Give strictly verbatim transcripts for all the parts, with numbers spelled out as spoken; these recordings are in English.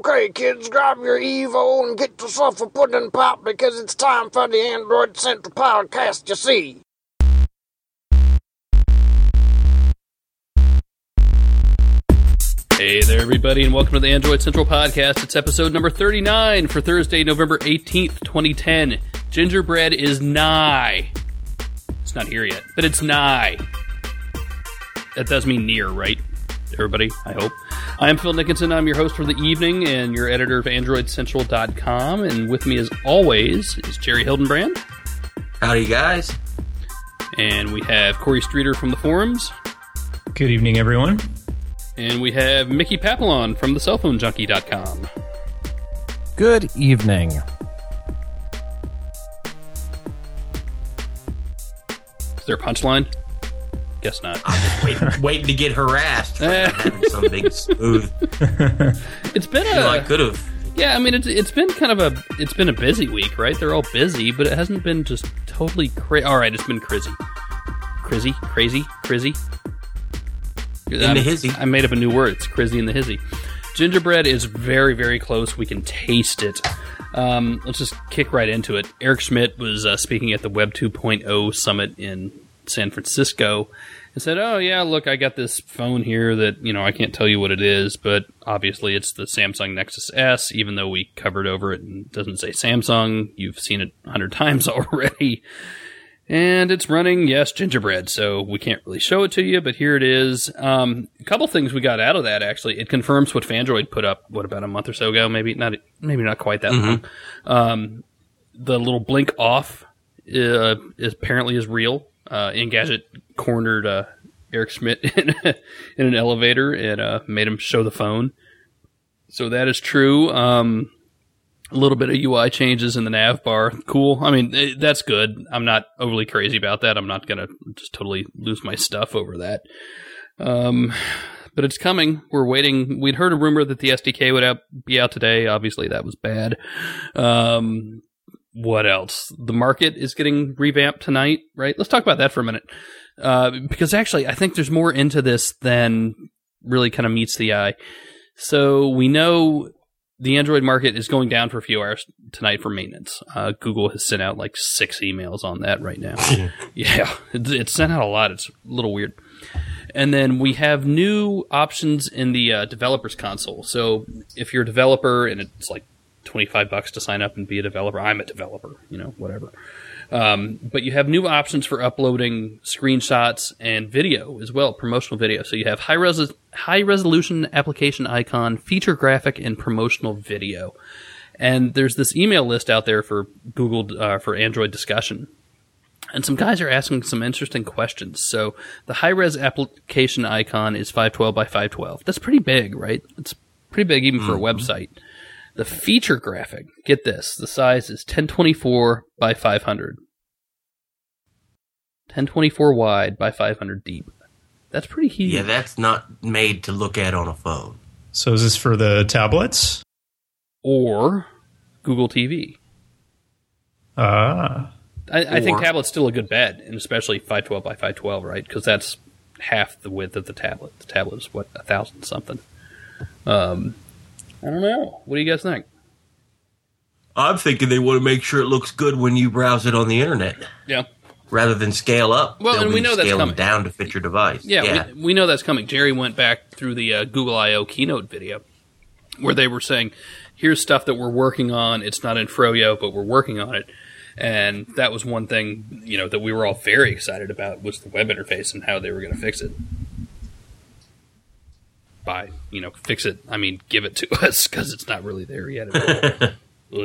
Okay, kids, grab your Evo and get yourself a pudding pop because it's time for the Android Central podcast, you see. Hey there, everybody, and welcome to the Android Central podcast. It's episode number thirty-nine for Thursday, November eighteenth, twenty ten. Gingerbread is nigh. It's not here yet, but it's nigh. That does mean near, right? Everybody, I hope. I am Phil Nickinson. I'm your host for the evening and your editor of Android Central dot com. And with me, as always, is Jerry Hildenbrand. Howdy, guys. And we have Corey Streeter from the forums. Good evening, everyone. And we have Mickey Papillon from the cell phone junkie dot com. Good evening. Is there a punchline? Guess not. I'm just waiting, waiting to get harassed for not having some big smooth. It's been a. You know, I could have. Yeah, I mean, it's it's been kind of a it's been a busy week, right? They're all busy, but it hasn't been just totally crazy. All right, it's been crazy, crazy, crazy, crazy. In I'm, the hizzy. I made up a new word. It's crazy in the hizzy. Gingerbread is very, very close. We can taste it. Um, let's just kick right into it. Eric Schmidt was uh, speaking at the Web two point oh Summit in San Francisco and said, oh, yeah, look, I got this phone here that, you know, I can't tell you what it is, but obviously it's the Samsung Nexus S, even though we covered over it and it doesn't say Samsung. You've seen it a hundred times already. And it's running, yes, Gingerbread, so we can't really show it to you, but here it is. Um, a couple things we got out of that, actually. It confirms what Fandroid put up, what, about a month or so ago? Maybe not maybe not quite that mm-hmm. long. Um, the little blink off uh, is, apparently is real. Uh, Engadget cornered uh, Eric Schmidt in, in an elevator and uh, made him show the phone. So that is true. Um A little bit of U I changes in the nav bar. Cool. I mean, that's good. I'm not overly crazy about that. I'm not going to just totally lose my stuff over that. Um, but it's coming. We're waiting. We'd heard a rumor that the S D K would out, be out today. Obviously, that was bad. Um, what else? The market is getting revamped tonight, right? Let's talk about that for a minute. Uh, because actually, I think there's more into this than really kind of meets the eye. So we know the Android market is going down for a few hours tonight for maintenance. Uh, Google has sent out like six emails on that right now. yeah, it's, it's sent out a lot. It's a little weird. And then we have new options in the uh, developers console. So if you're a developer and it's like twenty-five bucks to sign up and be a developer, I'm a developer, you know, whatever. Um, but you have new options for uploading screenshots and video as well, promotional video. So you have high res- high resolution application icon, feature graphic, and promotional video. And there's this email list out there for Google uh, for Android discussion. And some guys are asking some interesting questions. So the high res application icon is five twelve by five twelve. That's pretty big, right? It's pretty big even for a website. The feature graphic, get this, the size is ten twenty-four by five hundred. ten twenty-four wide by five hundred deep. That's pretty huge. Yeah, that's not made to look at on a phone. So is this for the tablets? Or Google T V. Ah. I, I think tablet's still a good bet, and especially five twelve by five twelve, right? Because that's half the width of the tablet. The tablet is, what, a thousand something. Um... I don't know. What do you guys think? I'm thinking they want to make sure it looks good when you browse it on the internet. Yeah. Rather than scale up. Well, and we know that's coming. Down to fit your device. Yeah, yeah. We, we know that's coming. Jerry went back through the uh, Google I O keynote video where they were saying, here's stuff that we're working on. It's not in Froyo, but we're working on it. And that was one thing, you know, that we were all very excited about was the web interface and how they were going to fix it. By, you know, fix it, I mean, give it to us, because it's not really there yet at all.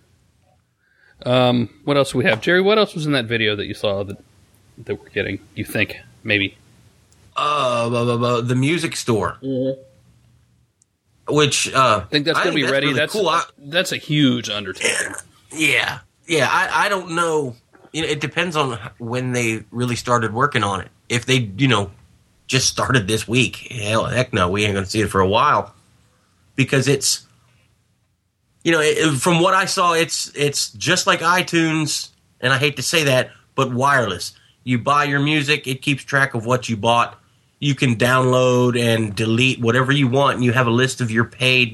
um, what else do we have? Jerry, what else was in that video that you saw that that we're getting, you think, maybe? Uh, blah, blah, blah, the music store. Mm-hmm. Which, uh... I think that's going to be that's ready. Really that's cool. I, that's a huge undertaking. Yeah. Yeah, I, I don't know. You know, it depends on when they really started working on it. If they, you know... just started this week. Hell, heck no, we ain't going to see it for a while. Because it's, you know, it, from what I saw, it's it's just like iTunes, and I hate to say that, but wireless. You buy your music, it keeps track of what you bought. You can download and delete whatever you want, and you have a list of your paid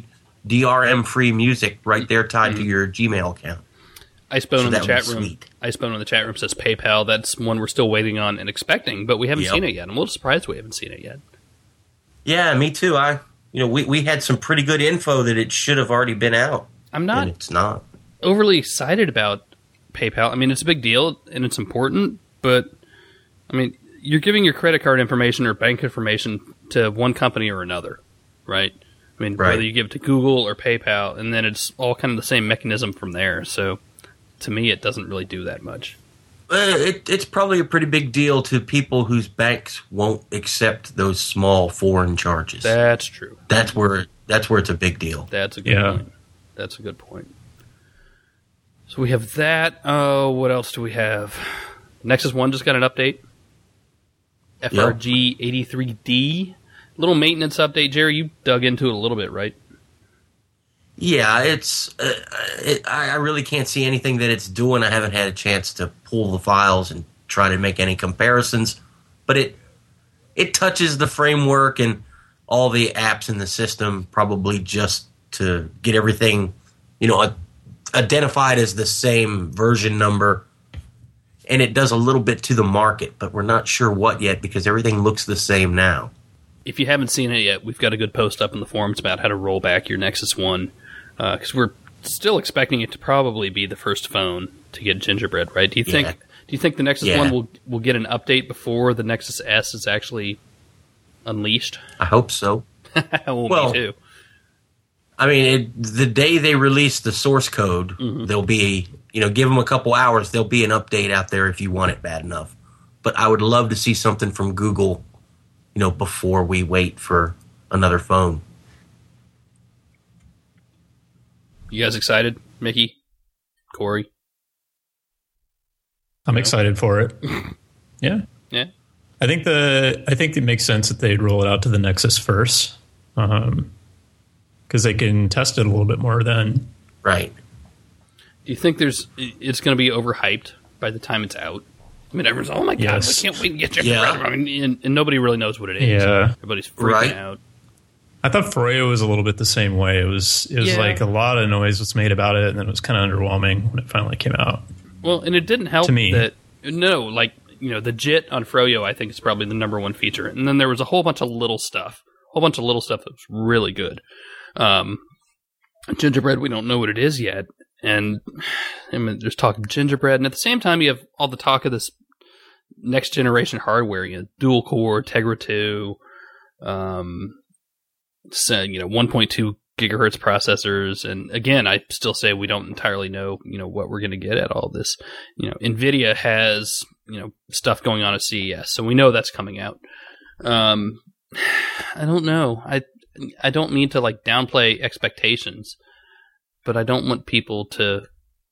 D R M-free music right there tied mm-hmm. to your Gmail account. Icebone so in the chat room. Sweet. Icebone in the chat room says PayPal. That's one we're still waiting on and expecting, but we haven't yep. seen it yet. I'm a little surprised we haven't seen it yet. Yeah, me too. I, you know, we, we had some pretty good info that it should have already been out. I'm not. And it's not overly excited about PayPal. I mean, it's a big deal and it's important, but I mean, you're giving your credit card information or bank information to one company or another, right? I mean, right. whether you give it to Google or PayPal, and then it's all kind of the same mechanism from there. So, to me, it doesn't really do that much. Uh, it, it's probably a pretty big deal to people whose banks won't accept those small foreign charges. That's true. That's where that's where it's a big deal. That's a good yeah. point. That's a good point. So we have that. Oh, what else do we have? Nexus one just got an update. F R G eighty-three D. Little maintenance update. Jerry, you dug into it a little bit, right? Yeah, it's. Uh, it, I really can't see anything that it's doing. I haven't had a chance to pull the files and try to make any comparisons, but it it touches the framework and all the apps in the system, probably just to get everything, you know, identified as the same version number. And it does a little bit to the market, but we're not sure what yet because everything looks the same now. If you haven't seen it yet, we've got a good post up in the forums about how to roll back your Nexus one. Because uh, we're still expecting it to probably be the first phone to get Gingerbread, right? Do you think? Yeah. Do you think the Nexus yeah. one will will get an update before the Nexus S is actually unleashed? I hope so. well, well, me too. I mean, it, the day they release the source code, mm-hmm. there'll be, you know, give them a couple hours, there'll be an update out there if you want it bad enough. But I would love to see something from Google, you know, before we wait for another phone. You guys excited? Mickey? Corey? I'm no. excited for it. yeah. Yeah. I think the I think it makes sense that they'd roll it out to the Nexus first. Um, because they can test it a little bit more then. Right. Do you think there's it's going to be overhyped by the time it's out? I mean, everyone's, oh my god, yes. I can't wait to get you. Yeah. I mean, and, and nobody really knows what it is. Yeah. Everybody's freaking right. out. I thought Froyo was a little bit the same way. It was it was yeah. like a lot of noise was made about it, and then it was kind of underwhelming when it finally came out. Well, and it didn't help to me. that no, like you know, the JIT on Froyo, I think is probably the number one feature, and then there was a whole bunch of little stuff, a whole bunch of little stuff that was really good. Um, Gingerbread, we don't know what it is yet, and I mean, there's talk of Gingerbread, and at the same time, you have all the talk of this next generation hardware, you know, dual core, Tegra two. Um, So, you know, one point two gigahertz processors. And again, I still say we don't entirely know, you know, what we're going to get at all this. You know, NVIDIA has, you know, stuff going on at C E S. So we know that's coming out. Um, I don't know. I, I don't mean to like downplay expectations, but I don't want people to,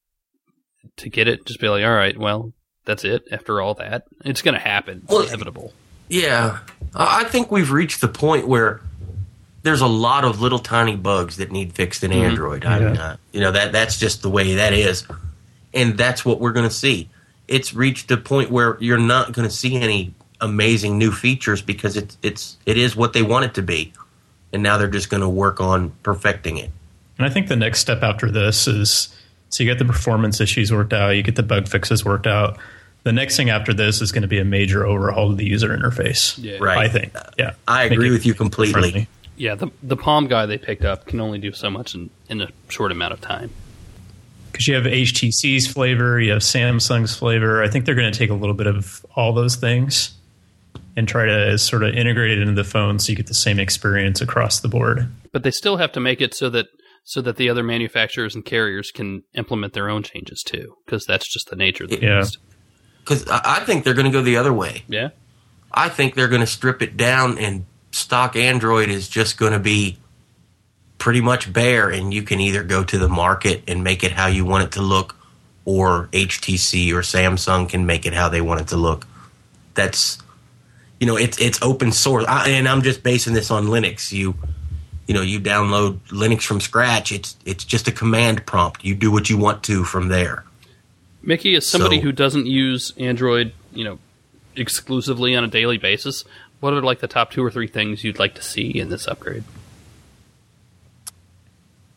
to get it. Just be like, all right, well, that's it. After all that, it's going to happen. It's well, inevitable. Yeah. I think we've reached the point where there's a lot of little tiny bugs that need fixed in mm-hmm. Android. I mean, uh, you know, that that's just the way that is. And that's what we're going to see. It's reached a point where you're not going to see any amazing new features because it's it's it is what they want it to be. And now they're just going to work on perfecting it. And I think the next step after this is, so you get the performance issues worked out, you get the bug fixes worked out. The next thing after this is going to be a major overhaul of the user interface. Yeah. Right. I think. Yeah. I agree with you completely. Friendly. Yeah, the the Palm guy they picked up can only do so much in, in a short amount of time. Because you have H T C's flavor, you have Samsung's flavor. I think they're going to take a little bit of all those things and try to sort of integrate it into the phone so you get the same experience across the board. But they still have to make it so that so that the other manufacturers and carriers can implement their own changes too, because that's just the nature of the yeah. beast. Because I think they're going to go the other way. Yeah, I think they're going to strip it down and stock Android is just going to be pretty much bare, and you can either go to the market and make it how you want it to look, or H T C or Samsung can make it how they want it to look. That's, you know, it's it's open source, I, and I'm just basing this on Linux. You, you know, you download Linux from scratch. It's it's just a command prompt. You do what you want to from there. Mickey, as somebody So- who doesn't use Android, you know, exclusively on a daily basis, what are like the top two or three things you'd like to see in this upgrade?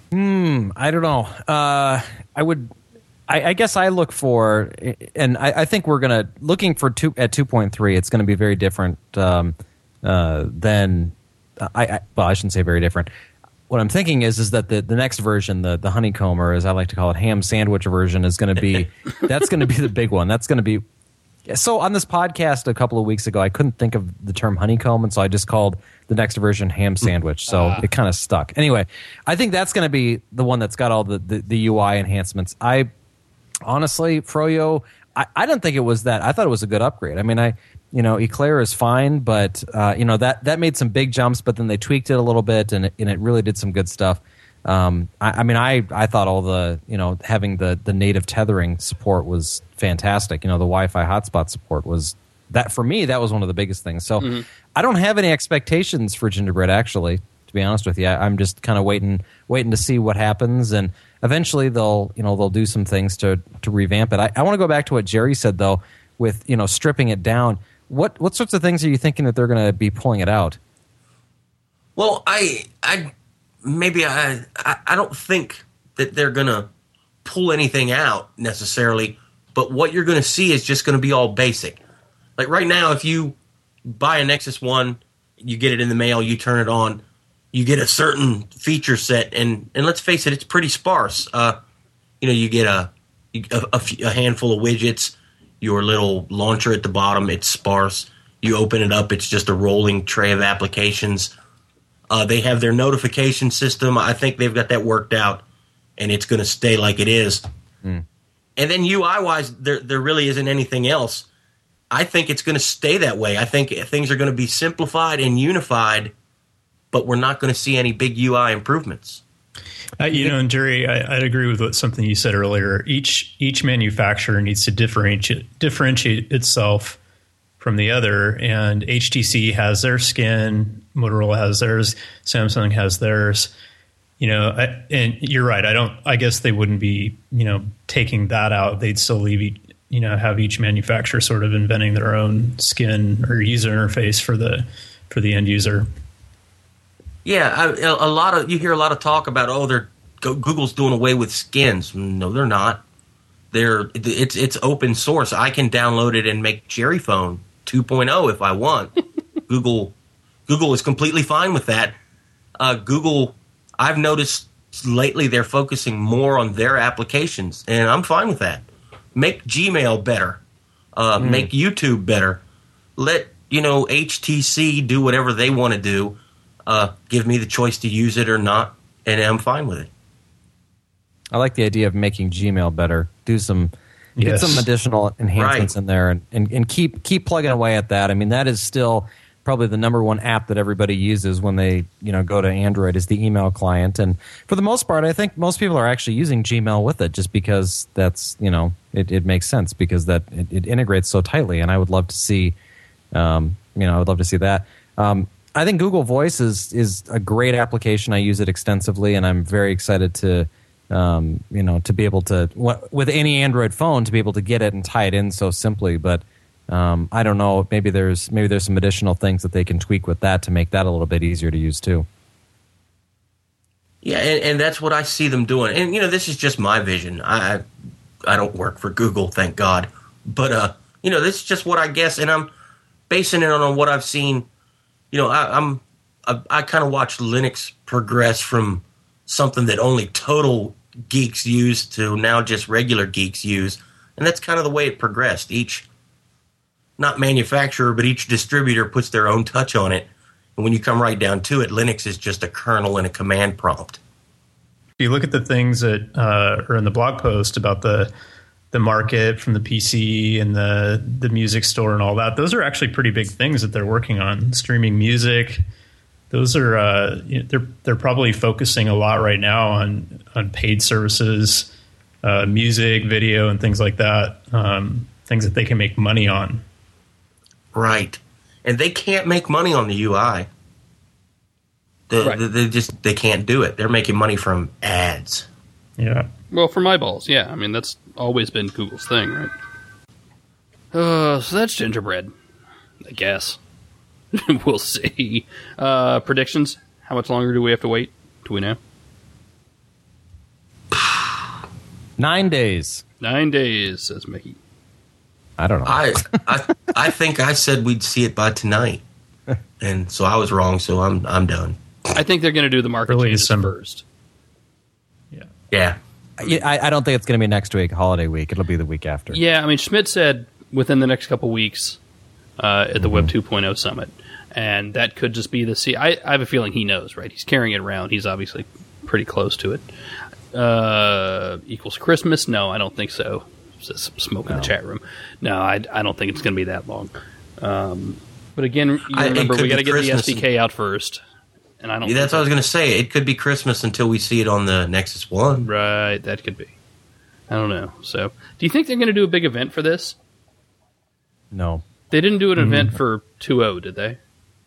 Hmm, I don't know. Uh, I would. I, I guess I look for, and I, I think we're gonna looking for two at two point three. It's going to be very different um, uh, than I, I. Well, I shouldn't say very different. What I'm thinking is is that the, the next version, the the honeycomb, or as I like to call it, ham sandwich version, is going to be that's going to be the big one. That's going to be. So on this podcast a couple of weeks ago, I couldn't think of the term honeycomb, and so I just called the next version ham sandwich. So uh. it kind of stuck. Anyway, I think that's going to be the one that's got all the, the, the U I enhancements. I honestly, Froyo, I, I didn't think it was that. I thought it was a good upgrade. I mean, I you know, Eclair is fine, but uh, you know that that made some big jumps, but then they tweaked it a little bit, and it, and it really did some good stuff. Um, I, I mean, I, I thought all the, you know, having the, the native tethering support was fantastic. You know, the Wi-Fi hotspot support was, that for me, that was one of the biggest things. So mm-hmm. I don't have any expectations for Gingerbread, actually, to be honest with you. I, I'm just kind of waiting waiting to see what happens, and eventually they'll, you know, they'll do some things to, to revamp it. I, I want to go back to what Jerry said, though, with, you know, stripping it down. What what sorts of things are you thinking that they're going to be pulling it out? Well, I I maybe I I, I don't think that they're going to pull anything out necessarily, but what you're going to see is just going to be all basic. Like right now, if you buy a Nexus one, you get it in the mail, you turn it on, you get a certain feature set, and and let's face it, it's pretty sparse. Uh, you know, you get a a, a, a handful of widgets. Your little launcher at the bottom, it's sparse. You open it up, it's just a rolling tray of applications. Uh, they have their notification system. I think they've got that worked out, and it's going to stay like it is. Mm. And then U I-wise, there there really isn't anything else. I think it's going to stay that way. I think things are going to be simplified and unified, but we're not going to see any big U I improvements. Uh, you know, and Jerry, I, I'd agree with what, something you said earlier. Each each manufacturer needs to differentiate differentiate itself from the other, and H T C has their skin, Motorola has theirs, Samsung has theirs. You know, I, and you're right. I don't. I guess they wouldn't be, you know, taking that out. They'd still leave, each, you know, have each manufacturer sort of inventing their own skin or user interface for the for the end user. Yeah, I, a lot of you hear a lot of talk about, oh, they're Google's doing away with skins. No, they're not. They're it's it's open source. I can download it and make Jerry Phone two point oh if I want. Google Google is completely fine with that. Uh, Google, I've noticed lately they're focusing more on their applications, and I'm fine with that. Make Gmail better. Uh, mm. Make YouTube better. Let you know H T C do whatever they want to do. Uh, give me the choice to use it or not, and I'm fine with it. I like the idea of making Gmail better. Do some, yes. Get some additional enhancements right. in there, and, and, and keep keep plugging away at that. I mean, that is still probably the number one app that everybody uses when they you know go to Android is the email client. And for the most part, I think most people are actually using Gmail with it, just because that's you know it, it makes sense because that it, it integrates so tightly. And I would love to see, um, you know, I would love to see that. Um, I think Google Voice is is a great application. I use it extensively, and I'm very excited to, um, you know, to be able to with any Android phone to be able to get it and tie it in so simply. But um, I don't know. Maybe there's maybe there's some additional things that they can tweak with that to make that a little bit easier to use too. Yeah, and, and that's what I see them doing. And you know, this is just my vision. I I don't work for Google, thank God. But uh, you know, this is just what I guess, and I'm basing it on what I've seen. You know, I, I'm I, I kind of watched Linux progress from something that only total geeks use to now just regular geeks use, and that's kind of the way it progressed. Each, not manufacturer, but each distributor puts their own touch on it, and when you come right down to it, Linux is just a kernel and a command prompt. If you look at the things that uh, are in the blog post about the the market from the P C and the the music store and all that, those are actually pretty big things that they're working on. Streaming music, those are uh, you know, they're they're probably focusing a lot right now on on paid services, uh, music, video, and things like that. Um, things that they can make money on. Right, and they can't make money on the U I. They, right. they, they just they can't do it. They're making money from ads. Yeah. Well, from eyeballs, yeah. I mean, that's always been Google's thing, right? Uh, so that's Gingerbread, I guess. We'll see. Uh, predictions? How much longer do we have to wait? Do we know? Nine days. Nine days, says Mickey. I don't know. I, I I think I said we'd see it by tonight, and so I was wrong. So I'm I'm done. I think they're going to do the market Early changes December. first. Yeah. Yeah. I, I don't think it's going to be next week, holiday week. It'll be the week after. Yeah, I mean, Schmidt said within the next couple weeks uh, at the mm-hmm. Web two point oh Summit, and that could just be the C. I, I have a feeling he knows, right? He's carrying it around. He's obviously pretty close to it. Uh, equals Christmas? No, I don't think so. There's some smoke no. in the chat room. No, I, I don't think it's going to be that long. Um, but again, you I, remember we got to get Christmas the S D K out first. And I don't. Yeah, that's what I was going to say. It could be Christmas until we see it on the Nexus One. Right, that could be. I don't know. So, do you think they're going to do a big event for this? No. They didn't do an mm-hmm. event for two point oh, did they?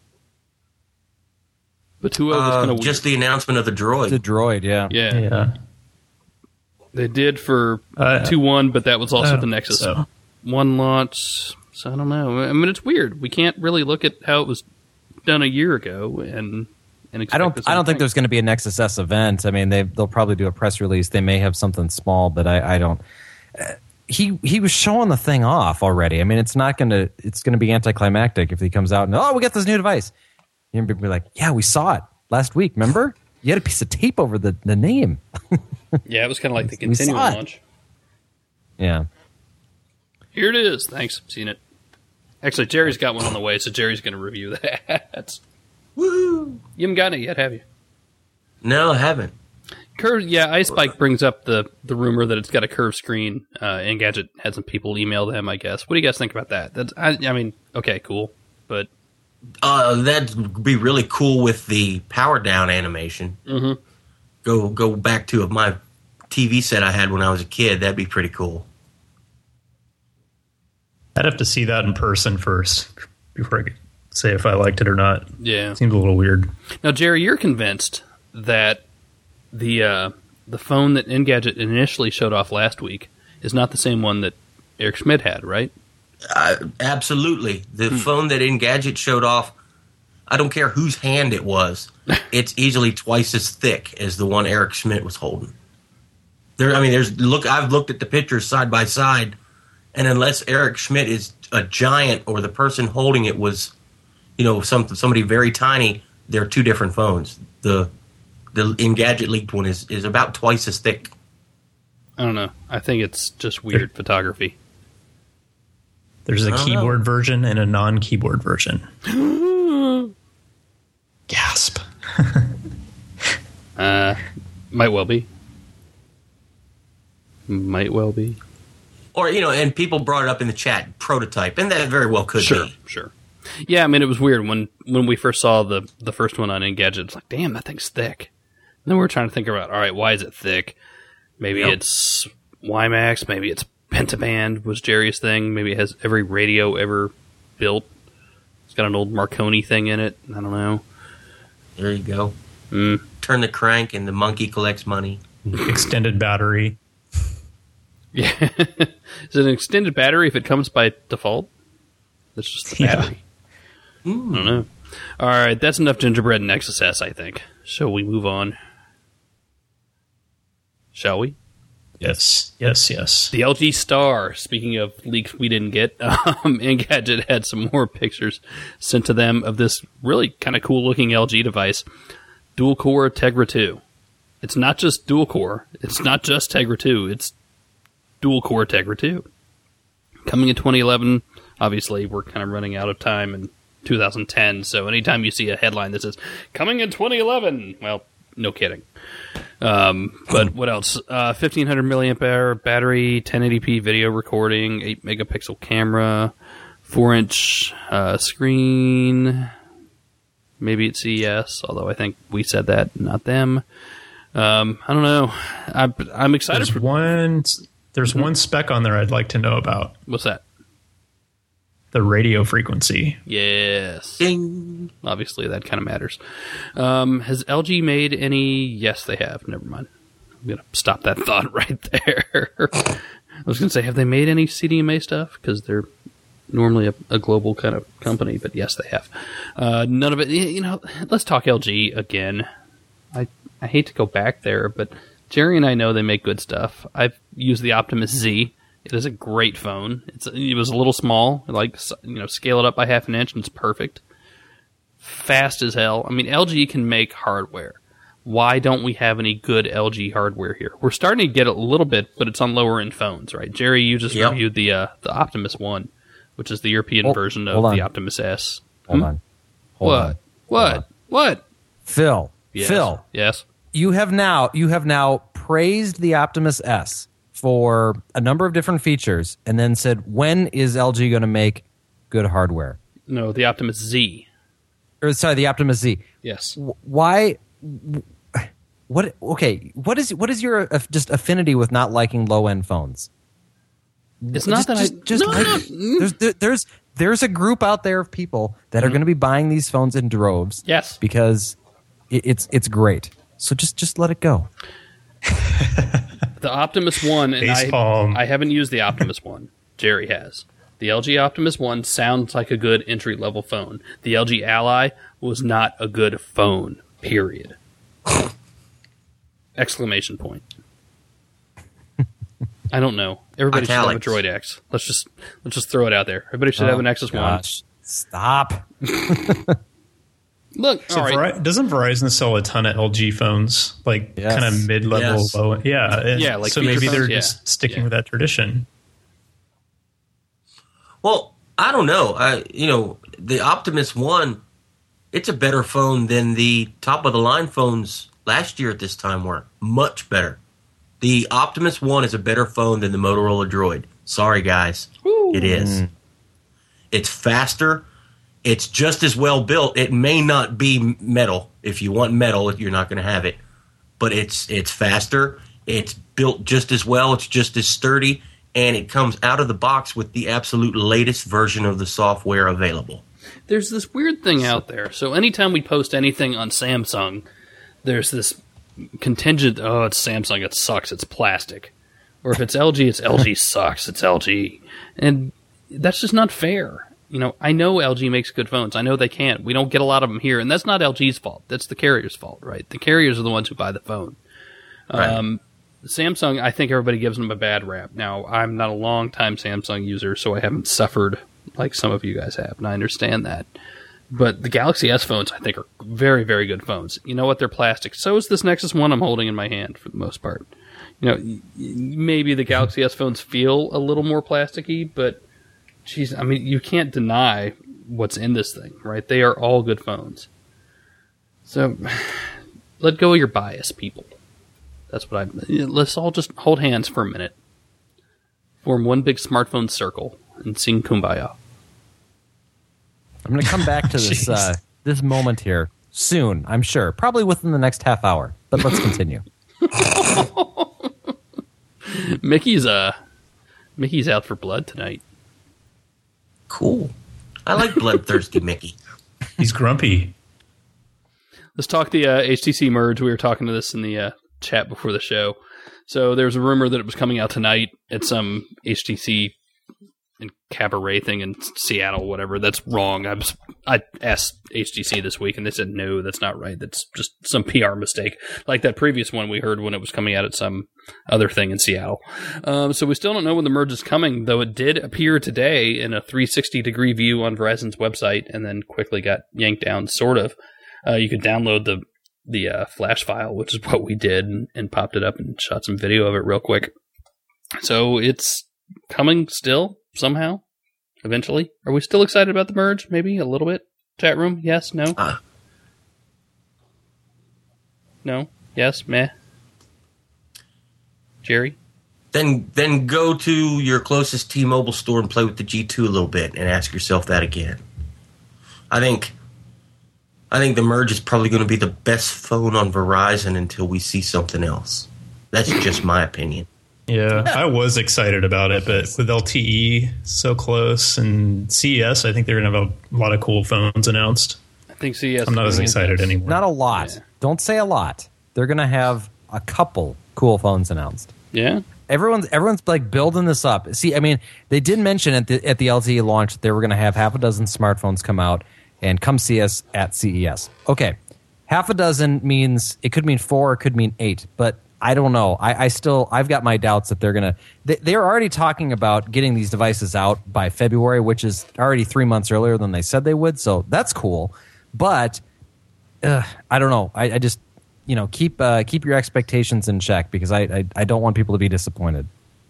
But two point oh was uh, kind of just the announcement of the droid. The droid, yeah. Yeah. Yeah. They did for uh, two point one, but that was also uh, the Nexus so. One launch. So I don't know. I mean, it's weird. We can't really look at how it was done a year ago and and expect I don't. the I same don't think thing. there's going to be a Nexus S event. I mean, they they'll probably do a press release. They may have something small, but I, I don't. Uh, he he was showing the thing off already. I mean, it's not going to. It's going to be anticlimactic if he comes out and oh, we got this new device. You're going to be like, yeah, we saw it last week. Remember? You had a piece of tape over the the name. Yeah, it was kind of like the We continuing saw it. launch. Yeah. Here it is. Thanks. Seen it. Actually, Jerry's got one on the way, so Jerry's going to review that. Woo! You haven't gotten it yet, have you? No, I haven't. Curve, yeah, iSpike brings up the, the rumor that it's got a curved screen. Uh, Engadget had some people email them, I guess. What do you guys think about that? That's, I, I mean, okay, cool, but Uh, that'd be really cool with the power down animation. mm-hmm. Go go back to my T V set I had when I was a kid. That'd be pretty cool. I'd have to see that in person first before I could say if I liked it or not. yeah. It seems a little weird. Now, Jerry, you're convinced that the uh, the phone that Engadget initially showed off last week is not the same one that Eric Schmidt had, right? Uh, absolutely. The Hmm. phone that Engadget showed off, I don't care whose hand it was, it's easily twice as thick as the one Eric Schmidt was holding. There, I mean, there's look. I've looked at the pictures side by side, and unless Eric Schmidt is a giant or the person holding it was, you know, some somebody very tiny, they're two different phones. The the Engadget leaked one is is about twice as thick. I don't know. I think it's just weird photography. There's a I don't keyboard know. version and a non-keyboard version. Gasp. Uh, might well be. Might well be. Or, you know, and people brought it up in the chat, prototype, and that very well could Sure, be. sure. Yeah, I mean, it was weird when, when we first saw the, the first one on Engadget. It's like, damn, that thing's thick. And then we were trying to think about, all right, why is it thick? Maybe Yep. it's WiMAX. Maybe it's Pentaband was Jerry's thing. Maybe it has every radio ever built. It's got an old Marconi thing in it. I don't know. There you go. Mm. Turn the crank and the monkey collects money. Extended battery. Yeah. Is it an extended battery if it comes by default? That's just the Yeah. battery. I don't know. All right, that's enough gingerbread and Nexus S, I think. Shall we move on? Shall we? Yes, yes, yes. The L G Star, speaking of leaks we didn't get, um, Engadget had some more pictures sent to them of this really kind of cool looking L G device, dual core Tegra two. It's not just dual core. It's not just Tegra two. It's dual core Tegra two. Coming in twenty eleven, obviously we're kind of running out of time in two thousand ten, so anytime you see a headline that says, coming in twenty eleven, well, no kidding. Um, but what else? Uh, fifteen hundred milliamp hour battery, ten eighty p video recording, eight megapixel camera, four inch uh, screen. Maybe it's C E S, although I think we said that, not them. Um, I don't know. I'm, I'm excited There's for one. There's one spec on there I'd like to know about. what's that? The radio frequency. Yes. Ding. Obviously, that kind of matters. Um, has L G made any? Yes, they have. Never mind. I'm going to stop that thought right there. I was going to say, have they made any C D M A stuff? Because they're normally a, a global kind of company, but yes, they have. Uh, none of it. You know, let's talk L G again. I, I hate to go back there, but Jerry and I know they make good stuff. I've used the Optimus Z. It is a great phone. It's it was a little small, like you know, scale it up by half an inch, and it's perfect. Fast as hell. I mean, L G can make hardware. Why don't we have any good L G hardware here? We're starting to get a little bit, but it's on lower end phones, right? Jerry, you just Yep. reviewed the uh, the Optimus One, which is the European Oh, version hold of on. the Optimus S. Hold Hmm? on. Hold What? on. What? Hold on. What? Phil. Yes. Phil. Yes. You have now you have now praised the Optimus S for a number of different features, and then said, "When is L G going to make good hardware?" No, the Optimus Z. Or sorry, the Optimus Z. Yes. W- Why? w- What? Okay. What is what is your uh, just affinity with not liking low end phones? It's not just, that just, I just no, like, no, no. there's there, there's there's a group out there of people that are going to be buying these phones in droves. Yes. because it, it's it's great. So just just let it go. The Optimus One, and I, Facepalm. I haven't used the Optimus One. Jerry has. The L G Optimus One sounds like a good entry level phone. The L G Ally was not a good phone. Period. Exclamation point. I don't know. Everybody Italics. should have a Droid X. Let's just let's just throw it out there. Everybody should have an Nexus One. Gosh, stop. Look, So all right. Veri- doesn't Verizon sell a ton of L G phones, like Yes. kind of mid-level, Yes. low? Yeah, and Yeah, like so feature maybe they're phones, yeah. just sticking Yeah. with that tradition. Well, I don't know. I, you know, the Optimus One, it's a better phone than the top of the line phones last year at this time were. Much better. The Optimus One is a better phone than the Motorola Droid. Sorry, guys. It is. It's faster. It's just as well built. It may not be metal. If you want metal, you're not going to have it. But it's it's faster. It's built just as well. It's just as sturdy. And it comes out of the box with the absolute latest version of the software available. There's this weird thing out there. So anytime we post anything on Samsung, there's this contingent, oh, it's Samsung, it sucks, it's plastic. Or if it's L G, it's L G sucks, it's L G. And that's just not fair. You know, I know L G makes good phones. I know they can. We don't get a lot of them here. And that's not L G's fault. That's the carrier's fault, right? The carriers are the ones who buy the phone. Right. Um, Samsung, I think everybody gives them a bad rap. Now, I'm not a long-time Samsung user, so I haven't suffered like some of you guys have, and I understand that. But the Galaxy S phones, I think, are very, very good phones. You know what? They're plastic. So is this Nexus One I'm holding in my hand, for the most part. You know, y- y- maybe the Galaxy S phones feel a little more plasticky, but, geez, I mean, you can't deny what's in this thing, right? They are all good phones. So, let go of your bias, people. That's what I. Let's all just hold hands for a minute, form one big smartphone circle, and sing "Kumbaya." I'm going to come back to this uh, this moment here soon. I'm sure, probably within the next half hour. But let's continue. Mickey's uh, Mickey's out for blood tonight. Cool. I like bloodthirsty Mickey. He's grumpy. Let's talk the uh, H T C merge. We were talking to this in the uh, chat before the show. So there's a rumor that it was coming out tonight at some H T C and cabaret thing in Seattle, whatever. That's wrong. I was, I asked H T C this week, and they said no, that's not right. That's just some P R mistake, like that previous one we heard when it was coming out at some other thing in Seattle. Um, so we still don't know when the merge is coming, though it did appear today in a three sixty degree view on Verizon's website, and then quickly got yanked down, sort of. Uh, you could download the the uh, flash file, which is what we did, and, and popped it up and shot some video of it real quick. So it's coming still, somehow, eventually. Are we still excited about the merge? Maybe a little bit? Chat room? Yes? No? Uh, No? Yes? Meh? Jerry? then then go to your closest T-Mobile store and play with the G two a little bit and ask yourself that again. I think I think the merge is probably going to be the best phone on Verizon until we see something else. That's just my opinion. Yeah, I was excited about it, but with L T E so close and C E S, I think they're going to have a lot of cool phones announced. I think C S. I'm not as excited anymore. Not a lot. Yeah. Don't say a lot. They're going to have a couple cool phones announced. Yeah? Everyone's everyone's like building this up. See, I mean, they did mention at the at the L T E launch that they were going to have half a dozen smartphones come out and come see us at C E S. Okay, half a dozen means it could mean four, it could mean eight, but I don't know. I, I still, I've got my doubts that they're going to, they, they're already talking about getting these devices out by February, which is already three months earlier than they said they would. So that's cool. But uh, I don't know. I, I just, you know, keep uh, keep your expectations in check because I, I, I don't want people to be disappointed.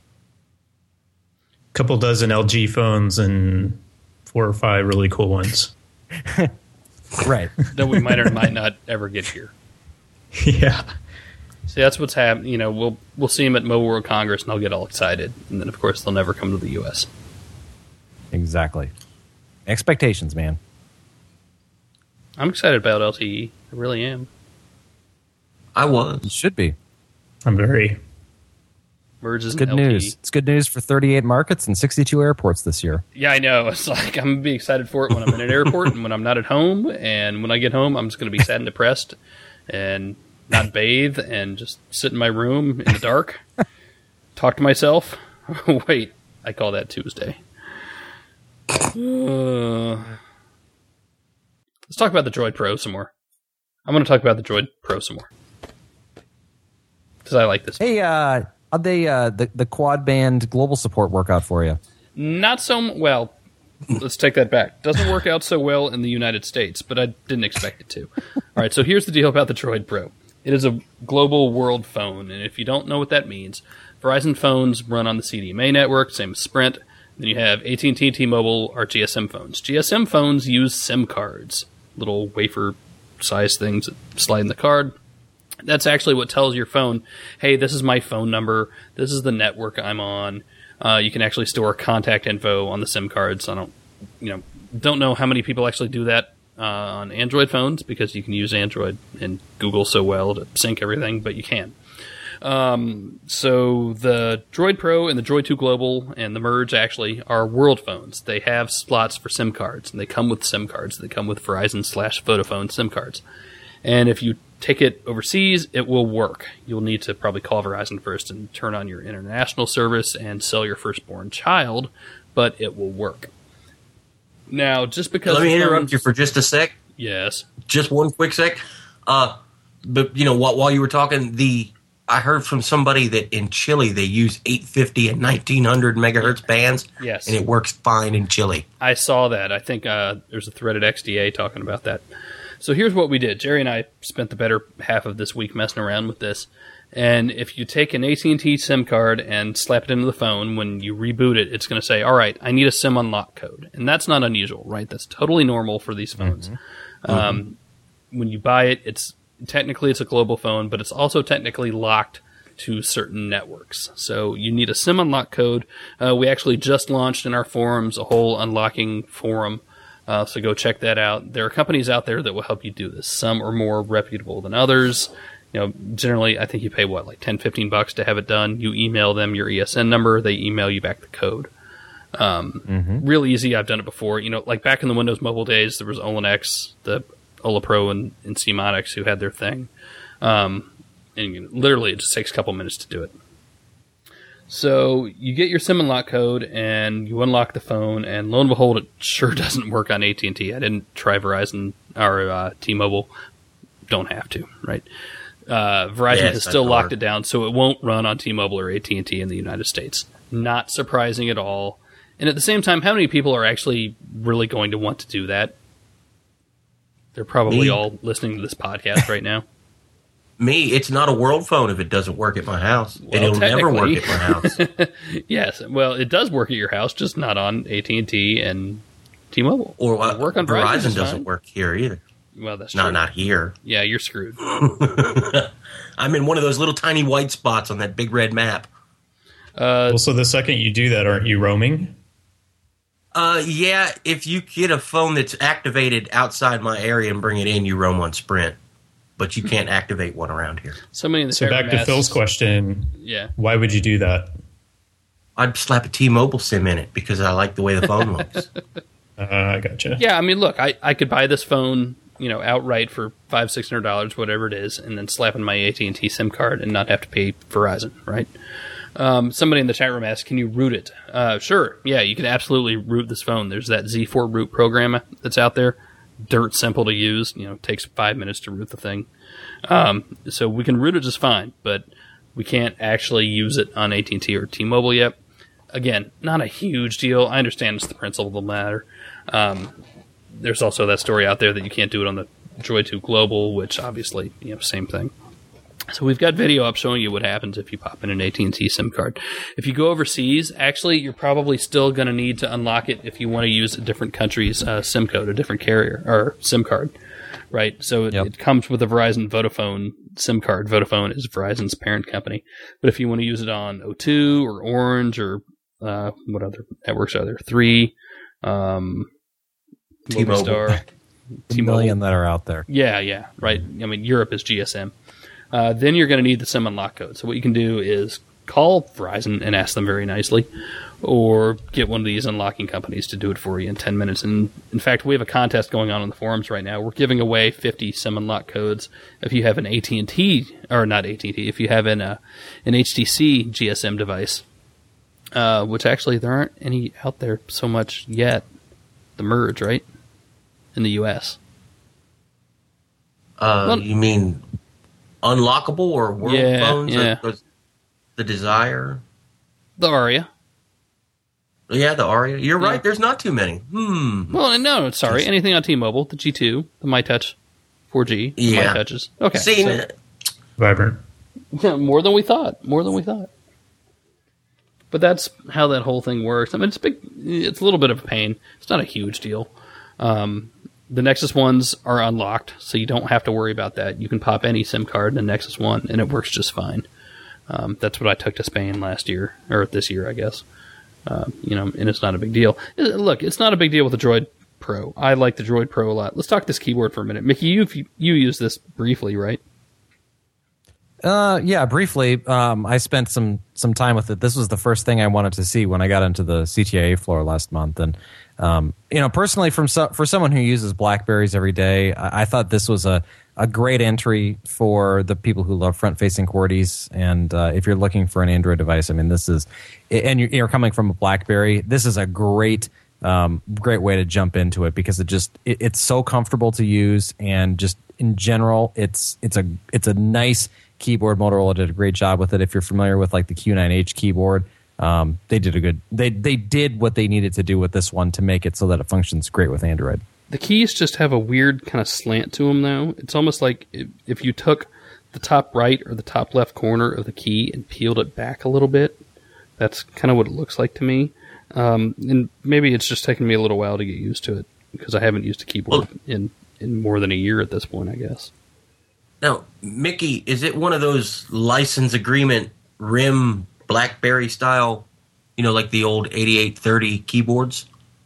Couple dozen L G phones and four or five really cool ones. Right. That we might or might not ever get here. Yeah. See, that's what's happening. You know, we'll we'll see them at Mobile World Congress, and they'll get all excited, and then of course they'll never come to the U S. Exactly. Expectations, man. I'm excited about L T E. I really am. I was. It should be. I'm very. Merges It's good and L T E. news. It's good news for thirty-eight markets and sixty-two airports this year. Yeah, I know. It's like I'm gonna be excited for it when I'm in an airport and when I'm not at home, and when I get home, I'm just gonna be sad and depressed, and not bathe and just sit in my room in the dark, talk to myself. Wait, I call that Tuesday. Uh, let's talk about the Droid Pro some more. I'm going to talk about the Droid Pro some more because I like this. Hey, uh, how'd they, uh, the, the quad band global support work out for you? Not so m- well. Let's take that back. Doesn't work out so well in the United States, but I didn't expect it to. All right, so here's the deal about the Droid Pro. It is a global world phone, and if you don't know what that means, Verizon phones run on the C D M A network, same as Sprint. Then you have A T and T, T-Mobile, are G S M phones. G S M phones use SIM cards, little wafer-sized things that slide in the card. That's actually what tells your phone, hey, this is my phone number, this is the network I'm on. Uh, you can actually store contact info on the SIM cards. I don't, you know, don't know how many people actually do that uh, on Android phones because you can use Android and Google so well to sync everything, but you can. Um, so the Droid Pro and the Droid two Global and the Merge actually are world phones. They have slots for SIM cards, and they come with SIM cards. They come with Verizon slash Vodafone SIM cards. And if you take it overseas, it will work. You'll need to probably call Verizon first and turn on your international service and sell your firstborn child, but it will work. Now, just because... Let me interrupt phones, you for just a sec. Yes. Just one quick sec. Uh, but, you know, while, while you were talking, the I heard from somebody that in Chile they use eight fifty and nineteen hundred megahertz bands, Yes. and it works fine in Chile. I saw that. I think uh, there's a thread at X D A talking about that. So here's what we did. Jerry and I spent the better half of this week messing around with this. And if you take an A T and T SIM card and slap it into the phone, when you reboot it, it's going to say, all right, I need a SIM unlock code. And that's not unusual, right? That's totally normal for these phones. Mm-hmm. Um, mm-hmm. When you buy it, it's technically it's a global phone, but it's also technically locked to certain networks. So you need a SIM unlock code. Uh, we actually just launched in our forums a whole unlocking forum. Uh, so go check that out. There are companies out there that will help you do this. Some are more reputable than others. You know, generally, I think you pay, what, like ten, fifteen bucks to have it done. You email them your E S N number. They email you back the code. Um, mm-hmm. Real easy. I've done it before. You know, like back in the Windows Mobile days, there was Olenex, the Ola Pro, and, and Cmonix who had their thing. Um, and you know, literally, it just takes a couple minutes to do it. So you get your SIM unlock code, and you unlock the phone, and lo and behold, it sure doesn't work on A T and T. I didn't try Verizon or uh, T-Mobile. Don't have to, right? Uh, Verizon yes, has still locked hard. it down, so it won't run on T-Mobile or A T and T in the United States. Not surprising at all. And at the same time, how many people are actually really going to want to do that? They're probably Me. all listening to this podcast right now. Me, it's not a world phone if it doesn't work at my house. Well, and it'll never work technically. at my house. Yes, well, it does work at your house, just not on A T and T and T-Mobile. Or It'll uh, work on Verizon just doesn't fine. work here either. Well, that's No, true. not here. Yeah, you're screwed. I'm in one of those little tiny white spots on that big red map. Uh, Well, so the second you do that, aren't you roaming? Uh, yeah, if you get a phone that's activated outside my area and bring it in, you roam on Sprint. But you can't activate one around here. somebody in the So chat back room to asked- Phil's question, Yeah. why would you do that? I'd slap a T-Mobile SIM in it because I like the way the phone looks. Uh, I gotcha. Yeah, I mean, look, I, I could buy this phone, you know, outright for five, six hundred dollars, whatever it is, and then slap in my A T and T SIM card and not have to pay Verizon, right? Um, somebody in the chat room asked, "Can you root it?" Uh, sure, yeah, you can absolutely root this phone. There's that Z four root program that's out there, dirt simple to use. You know, takes five minutes to root the thing, um, so we can root it just fine. But We can't actually use it on A T and T or T-Mobile yet. Again, not a huge deal. I understand it's the principle of the matter. Um, there's also that story out there that you can't do it on the Droid two Global, which obviously, you know, same thing. So we've got video up showing you what happens if you pop in an A T and T SIM card. If you go overseas, actually, you're probably still going to need to unlock it if you want to use a different country's uh, SIM code, a different carrier, or SIM card, right? So it, Yep. it comes with a Verizon Vodafone SIM card. Vodafone is Verizon's parent company. But if you want to use it on O two or Orange or uh, what other networks are there? Three, um, T-Mobile. Movistar, A million that are out there. yeah, yeah, right. I mean, Europe is G S M. Uh, then you're going to need the SIM unlock code. So what you can do is call Verizon and ask them very nicely, or get one of these unlocking companies to do it for you in ten minutes. And in fact, we have a contest going on on the forums right now. We're giving away fifty SIM unlock codes if you have an A T and T, or not A T and T, if you have an, uh, an H T C G S M device, uh, which actually there aren't any out there so much yet. The merge, right? In the U S. Uh, Well- you mean unlockable or world Yeah, phones? yeah. Or, or the Desire? The Aria. Yeah, the Aria. You're Yeah. right. There's not too many. Hmm. Well, no, sorry. Anything on T-Mobile, the G two, the MyTouch four G, the Yeah. MyTouches. Okay. See, so- Vibrant. Yeah, more than we thought. More than we thought. But that's how that whole thing works. I mean, it's big. It's a little bit of a pain. It's not a huge deal. Um, the Nexus ones are unlocked, so you don't have to worry about that. You can pop any SIM card in a Nexus one, and it works just fine. Um, that's what I took to Spain last year, or this year, I guess. Uh, you know, and it's not a big deal. Uh, Look, it's not a big deal with the Droid Pro. I like the Droid Pro a lot. Let's talk this keyboard for a minute. Mickey, you you use this briefly, right? Uh, yeah, briefly. Um, I spent some some time with it. This was the first thing I wanted to see when I got into the C T I A floor last month, and um, you know, personally, from so, for someone who uses Blackberries every day, I, I thought this was a a great entry for the people who love front facing QWERTYs. And uh, if you're looking for an Android device, I mean, this is, and you're, you're coming from a BlackBerry, this is a great. Um, great way to jump into it because it just it, it's so comfortable to use, and just in general, it's it's a it's a nice keyboard. Motorola did a great job with it. If you're familiar with like the Q nine H keyboard, um, they did a good they they did what they needed to do with this one to make it so that it functions great with Android. The keys just have a weird kind of slant to them, though. It's almost like if, if you took the top right or the top left corner of the key and peeled it back a little bit. That's kind of what it looks like to me. Um, and maybe it's just taken me a little while to get used to it because I haven't used a keyboard Well, in, in more than a year at this point, I guess. Now, Mickey, is it one of those license agreement R I M BlackBerry style, you know, like the old eighty-eight thirty keyboards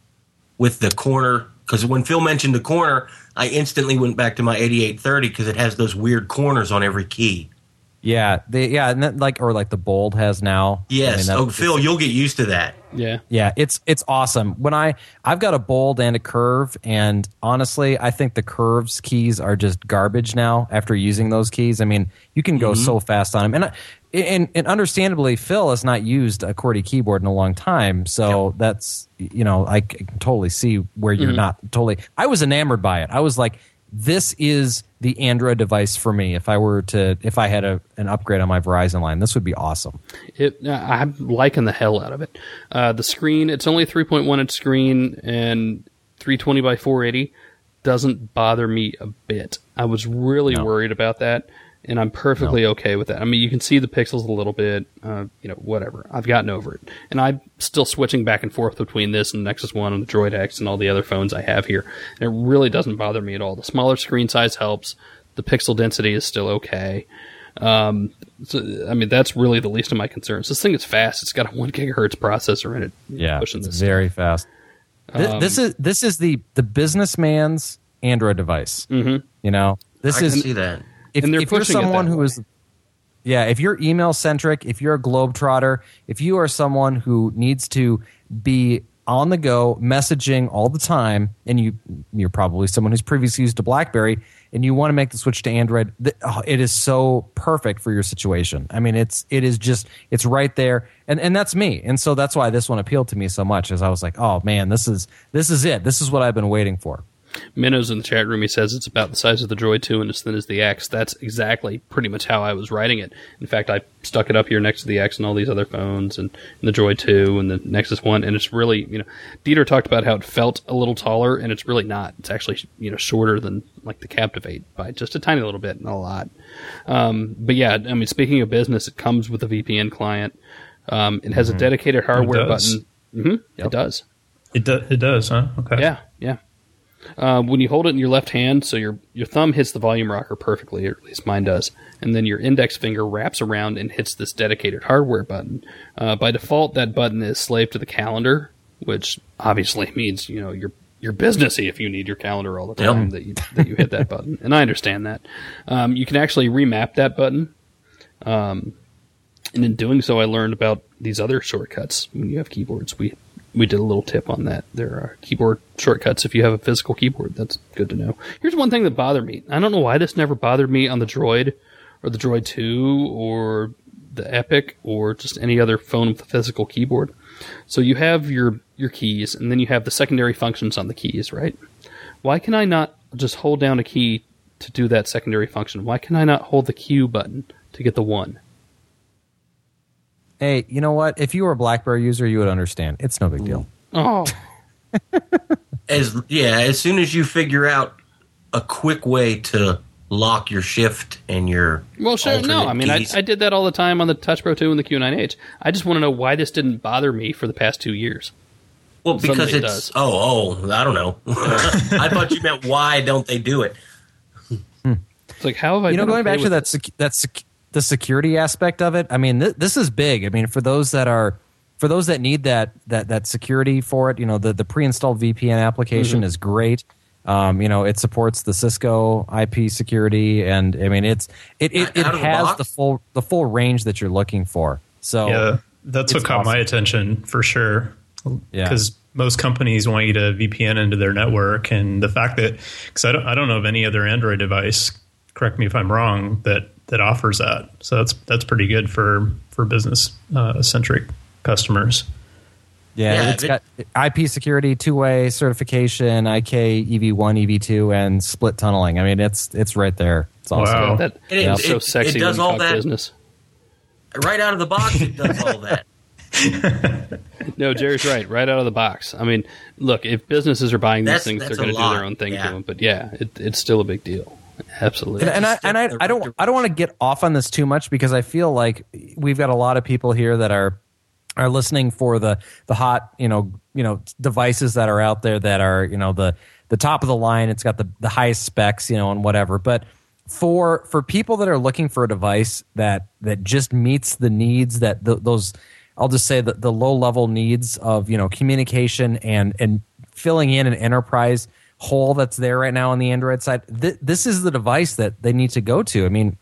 with the corner? Because when Phil mentioned the corner, I instantly went back to my eighty-eight thirty because it has those weird corners on every key. Yeah, they yeah, and that, like or like the Bold has now. Yes. I mean, that- oh, Phil, you'll get used to that. Yeah. Yeah, it's it's awesome. When I I've got a Bold and a Curve, and honestly, I think the Curve's keys are just garbage now. After using those keys, I mean, you can go so fast on them, and I- and and understandably, Phil has not used a QWERTY keyboard in a long time, so that's you know I c- can totally see where you're not totally. I was enamored by it. I was like, this is the Android device for me. If I were to, if I had a, an upgrade on my Verizon line, this would be awesome. It, I'm liking the hell out of it. Uh, the screen, it's only a three point one inch screen and three twenty by four eighty. Doesn't bother me a bit. I was really No. worried about that, and I'm perfectly okay with that. I mean, you can see the pixels a little bit, uh, you know, whatever. I've gotten over it. And I'm still switching back and forth between this and the Nexus one and the Droid X and all the other phones I have here. And it really doesn't bother me at all. The smaller screen size helps. The pixel density is still okay. Um, so, I mean, that's really the least of my concerns. This thing is fast. It's got a one gigahertz processor in it. Yeah, pushing it's this very fast. Th- Um, this is this is the the businessman's Android device. Mm-hmm. You know, this I can is see that. if, And they're if you're pushing it someone that who way. is, yeah, if you're email centric, if you're a globetrotter, if you are someone who needs to be on the go, messaging all the time, and you you're probably someone who's previously used a BlackBerry, and you want to make the switch to Android, th- oh, it is so perfect for your situation. I mean, it's it is just it's right there, and and that's me, and so that's why this one appealed to me so much, as I was like, oh man, this is this is it, this is what I've been waiting for. Minnows in the chat room, he says it's about the size of the Droid two and as thin as the X. That's exactly pretty much how I was writing it. In fact, I stuck it up here next to the X and all these other phones and, and the Droid two and the Nexus one, and it's really, you know, Dieter talked about how it felt a little taller, and it's really not. It's actually, you know, shorter than like the Captivate by just a tiny little bit, not a lot. Um, but yeah, I mean, speaking of business, it comes with a V P N client. Um, it has mm-hmm. a dedicated hardware button. Mm-hmm. Yep. It does. It, do- it does, huh? Okay. Yeah, yeah. Uh, when you hold it in your left hand, so your your thumb hits the volume rocker perfectly, or at least mine does, and then your index finger wraps around and hits this dedicated hardware button. Uh, by default, that button is slave to the calendar, which obviously means, you know, you're you're businessy if you need your calendar all the time yep. that you that you hit that button, and I understand that. Um, you can actually remap that button, um, and in doing so, I learned about these other shortcuts when you have keyboards. We We did a little tip on that. There are keyboard shortcuts if you have a physical keyboard. That's good to know. Here's one thing that bothered me. I don't know why this never bothered me on the Droid or the Droid two or the Epic or just any other phone with a physical keyboard. So you have your, your keys, and then you have the secondary functions on the keys, right? Why can I not just hold down a key to do that secondary function? Why can I not hold the Q button to get the one? Hey, you know what? If you were a BlackBerry user, you would understand. It's no big deal. Oh. as yeah, as soon as you figure out a quick way to lock your shift and your well, sure, no. I mean, I, I did that all the time on the Touch Pro two and the Q nine H. I just want to know why this didn't bother me for the past two years. Well, because Suddenly it's it does. oh oh I don't know. I thought you meant why don't they do it? It's like how have I? You know, been going okay back to that sec- that. Sec- the security aspect of it. I mean, th- this is big. I mean, for those that are, for those that need that that that security for it, you know, the, the pre-installed V P N application mm-hmm. is great. Um, you know, it supports the Cisco I P security, and I mean, it's it it, it has the, the full the full range that you're looking for. So yeah, that's what caught awesome. my attention for sure. Yeah, because most companies want you to V P N into their network, and the fact that because I don't I don't know of any other Android device. Correct me if I'm wrong. That that offers that. So that's that's pretty good for for business uh, centric customers. Yeah, yeah, it's it, got I P security, two way certification, I K E V one, E V two, and split tunneling. I mean, it's it's right there. It's awesome. Wow. That, it, yeah. it, so sexy. It does when you all talk that business. Right out of the box. It does all that. No, Jerry's right. Right out of the box. I mean, look, if businesses are buying these that's, things, that's they're going to do their own thing yeah. to them. But yeah, it, it's still a big deal. Absolutely. And, and I and I, I don't I don't want to get off on this too much because I feel like we've got a lot of people here that are are listening for the the hot, you know, you know, devices that are out there that are, you know, the the top of the line. It's got the, the highest specs, you know, and whatever. But for for people that are looking for a device that that just meets the needs that the, those I'll just say that the low level needs of, you know, communication and and filling in an enterprise hole that's there right now on the Android side, th- this is the device that they need to go to. I mean,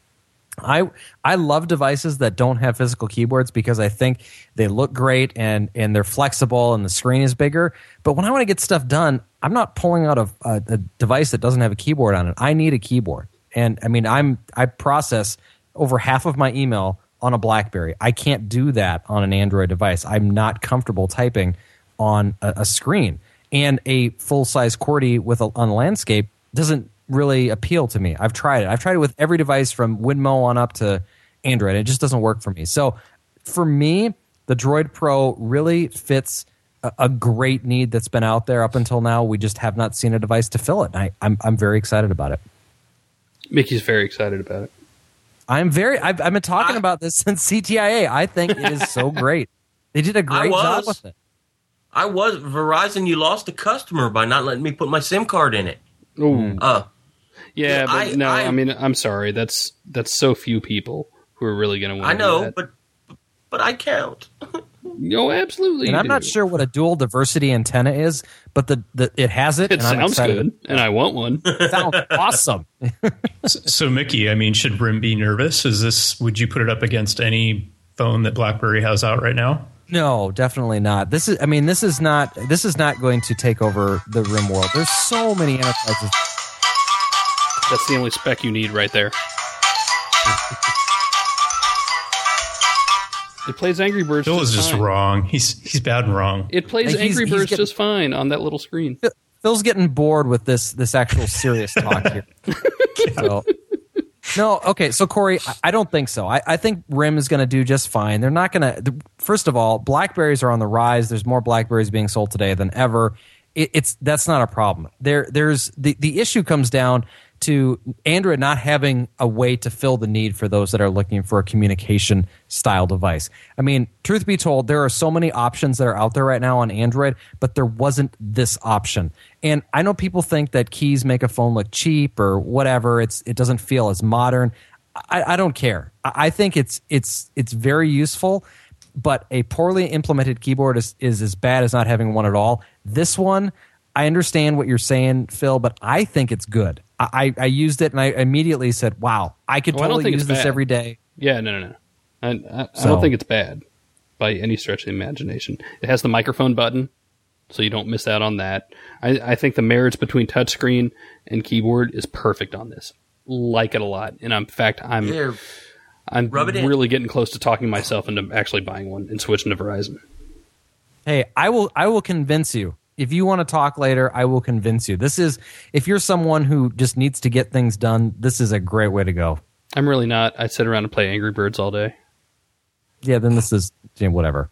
I I love devices that don't have physical keyboards because I think they look great and and they're flexible and the screen is bigger. But when I want to get stuff done, I'm not pulling out a, a, a device that doesn't have a keyboard on it. I need a keyboard. And I mean, I'm I process over half of my email on a BlackBerry. I can't do that on an Android device. I'm not comfortable typing on a, a screen. And a full-size QWERTY with a, on a landscape doesn't really appeal to me. I've tried it. I've tried it with every device from Winmo on up to Android. It just doesn't work for me. So for me, the Droid Pro really fits a, a great need that's been out there up until now. We just have not seen a device to fill it. I, I'm I'm very excited about it. Mickey's very excited about it. I'm very. I've, I've been talking I, about this since C T I A. I think it is so great. They did a great job with it. I was Verizon. You lost a customer by not letting me put my SIM card in it. Ooh. Uh, yeah, but I, no. I, I, I mean, I'm sorry. That's that's so few people who are really going to want. I know, do that. but but I count. No, absolutely. And I'm do. not sure what a dual diversity antenna is, but the, the it has it. It and I'm sounds excited. good, and I want one. It sounds awesome. so, so, Mickey, I mean, should Brim be nervous? Is this? Would you put it up against any phone that BlackBerry has out right now? No, definitely not. This is. I mean, this is not. This is not going to take over the RIM world. There's so many enterprises. That's the only spec you need right there. It plays Angry Birds. Phil just is just fine. wrong. He's he's bad and wrong. It plays Like he's- Angry he's Birds getting- just fine on that little screen. Phil's getting bored with this this actual serious talk here. So, no, okay. So Corey, I, I don't think so. I, I think R I M is going to do just fine. They're not going to. First of all, Blackberries are on the rise. There's more Blackberries being sold today than ever. It, it's that's not a problem. There, there's the the issue comes down to Android not having a way to fill the need for those that are looking for a communication style device. I mean, truth be told, there are so many options that are out there right now on Android, but there wasn't this option. And I know people think that keys make a phone look cheap or whatever. It's it doesn't feel as modern. I, I don't care. I, I think it's it's it's very useful, but a poorly implemented keyboard is, is as bad as not having one at all. This one, I understand what you're saying, Phil, but I think it's good. I, I used it and I immediately said, wow, I could well, I don't totally think use it's this bad. every day. Yeah, no, no, no. I, I, So- I don't think it's bad by any stretch of the imagination. It has the microphone button, so you don't miss out on that. I, I think the marriage between touchscreen and keyboard is perfect on this. Like it a lot. And in fact, I'm Yeah, I'm rub it in. really getting close to talking myself into actually buying one and switching to Verizon. Hey, I will I will convince you. If you want to talk later, I will convince you. This is if you're someone who just needs to get things done, this is a great way to go. I'm really not. I sit around and play Angry Birds all day. Yeah, then this is you know, whatever.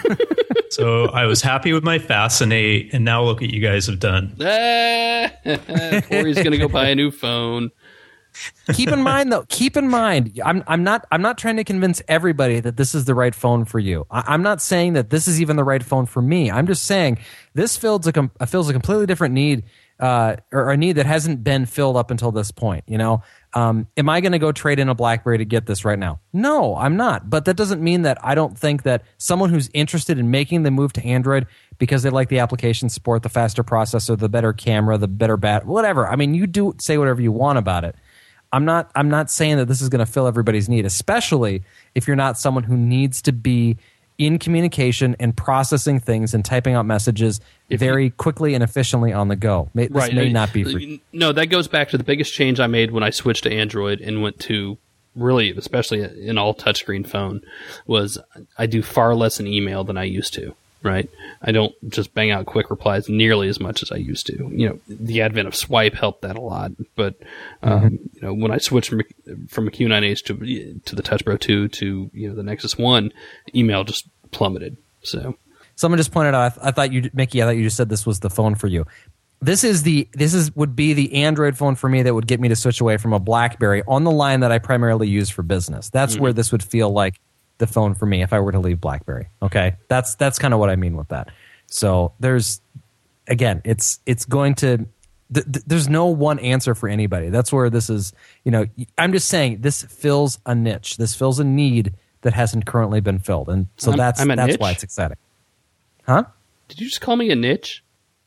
So I was happy with my Fascinate, and now look what you guys have done. Ah, Corey's going to go buy a new phone. Keep in mind though, keep in mind, I'm I'm not I'm not trying to convince everybody that this is the right phone for you. I, I'm not saying that this is even the right phone for me. I'm just saying this fills a com- fills a completely different need, uh, or a need that hasn't been filled up until this point. You know, um, am I going to go trade in a BlackBerry to get this right now? No, I'm not. But that doesn't mean that I don't think that someone who's interested in making the move to Android because they like the application support, the faster processor, the better camera, the better bat, whatever. I mean, you do say whatever you want about it. I'm not I'm not saying that this is going to fill everybody's need, especially if you're not someone who needs to be in communication and processing things and typing out messages If very quickly and efficiently on the go. May, this may not be for you. No, that goes back to the biggest change I made when I switched to Android and went to really, especially an all touchscreen phone, was I do far less in email than I used to. Right, I don't just bang out quick replies nearly as much as I used to. You know, the advent of Swipe helped that a lot. But um, Mm-hmm. you know, when I switched from from a Q nine H to to the Touch Pro two to you know the Nexus One, email just plummeted. So Someone just pointed out. I, th- I thought you, Mickey. I thought you just said this was the phone for you. This is the this is would be the Android phone for me that would get me to switch away from a BlackBerry on the line that I primarily use for business. That's Mm-hmm. where this would feel like the phone for me if I were to leave BlackBerry. Okay, that's that's kind of what I mean with that. So there's again, it's it's going to. Th- th- there's no one answer for anybody. That's where this is. You know, I'm just saying this fills a niche. This fills a need that hasn't currently been filled, and so I'm- that's I'm a that's niche? why it's exciting. Huh? did you just call me a niche?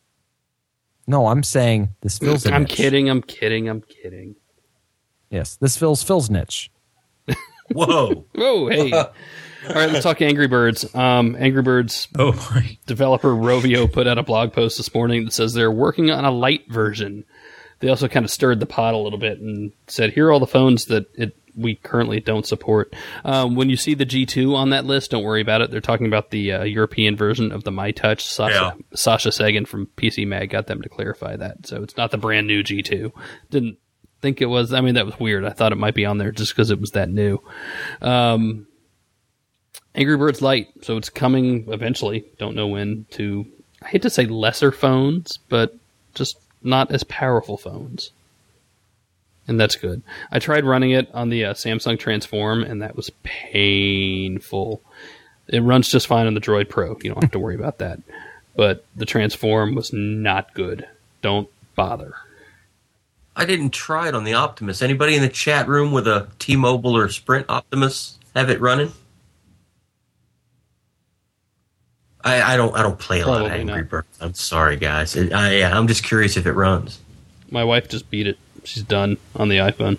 No, I'm saying this fills a I'm niche. kidding. I'm kidding. I'm kidding. Yes, this fills Phil's niche. Whoa. Oh, hey. All right, let's talk Angry Birds. Um, Angry Birds Oh, boy. developer Rovio put out a blog post this morning that says they're working on a light version. They also kind of stirred the pot a little bit and said, here are all the phones that it, we currently don't support. Um, when you see the G two on that list, don't worry about it. They're talking about the uh, European version of the MyTouch. Sasha, Yeah. Sasha Sagan from P C Mag got them to clarify that. So it's not the brand new G two. Didn't think it was. I mean, that was weird. I thought it might be on there just because it was that new. Um, Angry Birds Lite. So it's coming eventually. Don't know when to, I hate to say lesser phones, but just not as powerful phones. And that's good. I tried running it on the uh, Samsung Transform, and that was painful. It runs just fine on the Droid Pro. You don't have to worry about that. But the Transform was not good. Don't bother. I didn't try it on the Optimus. Anybody in the chat room with a T-Mobile or Sprint Optimus have it running? I, I don't. I don't play a lot of Probably Angry not. Birds. I'm sorry, guys. It, I, yeah, I'm just curious if it runs. My wife just beat it. She's done on the iPhone.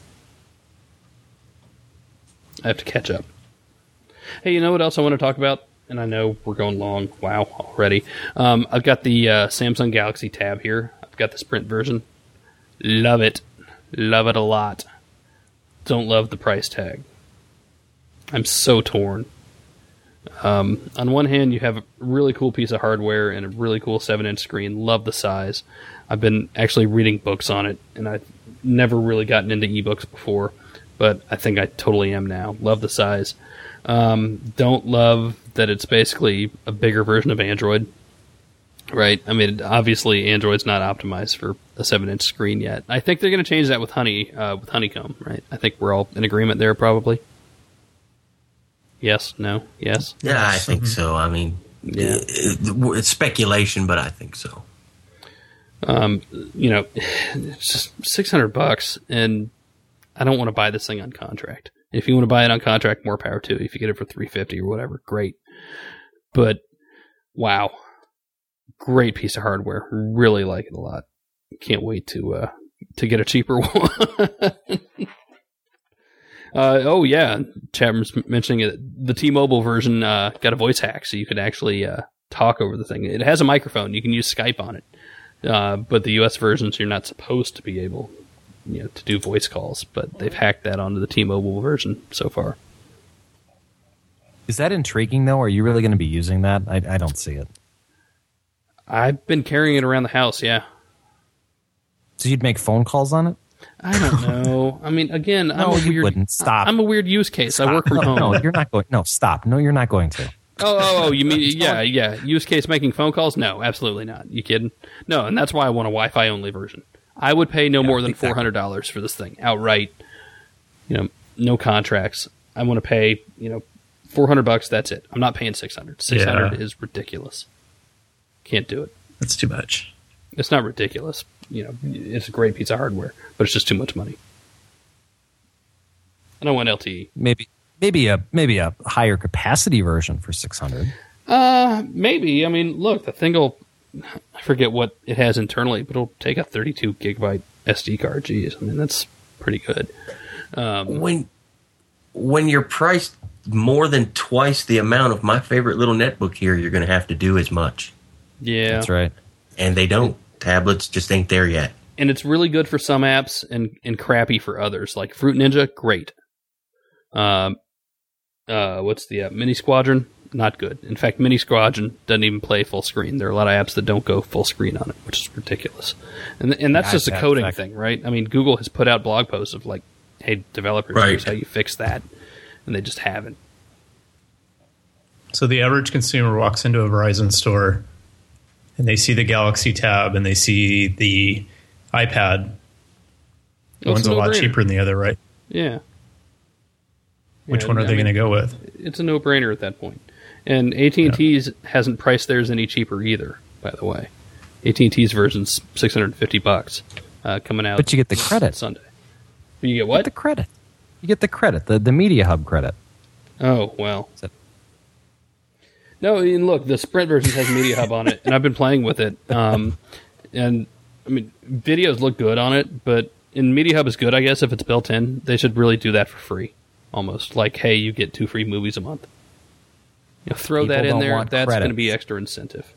I have to catch up. Hey, you know what else I want to talk about? And I know we're going long. Wow, already. Um, I've got the uh, Samsung Galaxy Tab here. I've got the Sprint version. Love it. Love it a lot. Don't love the price tag. I'm so torn. Um, on one hand, you have a really cool piece of hardware and a really cool seven inch screen. Love the size. I've been actually reading books on it, and I've never really gotten into ebooks before, but I think I totally am now. Love the size. Um, don't love that it's basically a bigger version of Android, right? I mean, obviously, Android's not optimized for a seven inch screen yet. I think they're going to change that with Honey, uh, with Honeycomb, right? I think we're all in agreement there, probably. Yes, no, yes? Yeah, I think so. I mean, Yeah. it, it's speculation, but I think so. Um, you know, it's just six hundred bucks, and I don't want to buy this thing on contract. If you want to buy it on contract, more power to you. If you get it for three hundred fifty dollars or whatever, great. But, wow. Great piece of hardware. Really like it a lot. Can't wait to uh, to get a cheaper one. Uh, oh, yeah. Chapman's mentioning it. The T-Mobile version uh, got a voice hack, so you could actually uh, talk over the thing. It has a microphone. You can use Skype on it. Uh, but the U S versions, you're not supposed to be able you know, to do voice calls. But they've hacked that onto the T-Mobile version so far. Is that intriguing, though? Are you really going to be using that? I, I don't see it. I've been carrying it around the house, yeah. So you'd make phone calls on it? I don't know. I mean, again, No, I'm a you weird, wouldn't. Stop. I'm a weird use case. I work from no, home. No, you're not going. No, stop. No, you're not going to. Oh, oh, oh, you mean, yeah, yeah. Use case making phone calls? No, absolutely not. You kidding? No, and that's why I want a Wi-Fi only version. I would pay no Yeah, more than exactly. four hundred dollars for this thing outright. You know, no contracts. I want to pay, you know, four hundred bucks. That's it. I'm not paying six hundred. six hundred Yeah. is ridiculous. Can't do it. That's too much. It's not ridiculous. You know, it's a great piece of hardware, but it's just too much money. I don't want L T E. Maybe, maybe a maybe a higher capacity version for six hundred. Uh, maybe. I mean, look, the thing will, I forget what it has internally, but it'll take a thirty-two gigabyte S D card. Jeez, I mean, that's pretty good. Um, When when you're priced more than twice the amount of my favorite little netbook here, you're going to have to do as much. yeah. That's right. And they don't. Tablets just ain't there yet. And it's really good for some apps and, and crappy for others. Like Fruit Ninja, great. Um, uh, what's the app? Mini Squadron? Not good. In fact, Mini Squadron doesn't even play full screen. There are a lot of apps that don't go full screen on it, which is ridiculous. And and that's Yeah, just a that- coding that- thing, right? I mean, Google has put out blog posts of like, hey, developers, Right. here's how you fix that. And they just haven't. So the average consumer walks into a Verizon store and they see the Galaxy Tab and they see the iPad. Well, it's One's a lot no-brainer. cheaper than the other, right? Yeah. Which Yeah, one are I they mean, going to go with? It's a no-brainer at that point. And A T and T's hasn't priced theirs any cheaper either, by the way. A T and T's version's six hundred fifty bucks uh, coming out But you get the credit. Sunday. You get You what? get the credit. You get the credit. The the Media Hub credit. Oh, well. So- No, and look, the Sprint version has Media Hub on it, and I've been playing with it. Um, and, I mean, videos look good on it, but and Media Hub is good, I guess, if it's built in. They should really do that for free, almost. Like, hey, you get two free movies a month. You know, throw People that in don't there. want That's going to credits. be extra incentive.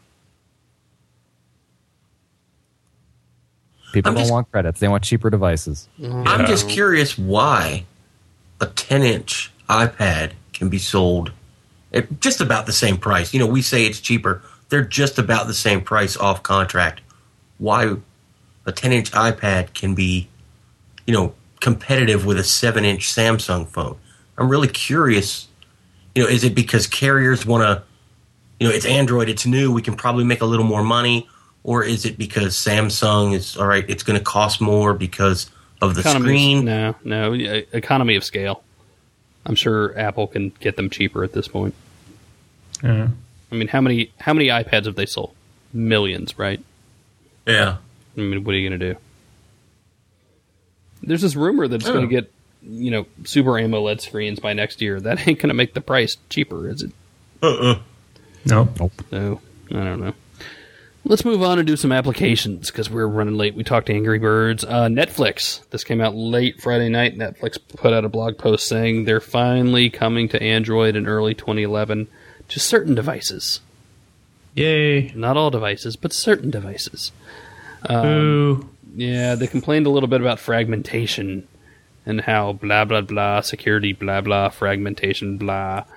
People I'm don't just- want credits. They want cheaper devices. I'm just curious why a ten-inch iPad can be sold at just about the same price. You know, we say it's cheaper. They're just about the same price off contract. Why a ten-inch iPad can be, you know, competitive with a seven-inch Samsung phone? I'm really curious. You know, is it because carriers want to, you know, it's Android, it's new, we can probably make a little more money? Or is it because Samsung is, all right, it's going to cost more because of the Economy of- screen? no, no. yeah, Economy of scale. I'm sure Apple can get them cheaper at this point. Yeah. I mean, how many how many iPads have they sold? Millions, right? Yeah. I mean, what are you going to do? There's this rumor that it's Oh. going to get, you know, Super AMOLED screens by next year. That ain't going to make the price cheaper, is it? Uh-uh. No. No, I don't know. Let's move on and do some applications because we're running late. We talked to Angry Birds. Uh, Netflix. This came out late Friday night. Netflix put out a blog post saying they're finally coming to Android in early twenty eleven to certain devices. Yay. Not all devices, but certain devices. Um, Boo. Yeah, they complained a little bit about fragmentation and how blah, blah, blah, security, blah, blah, fragmentation, blah.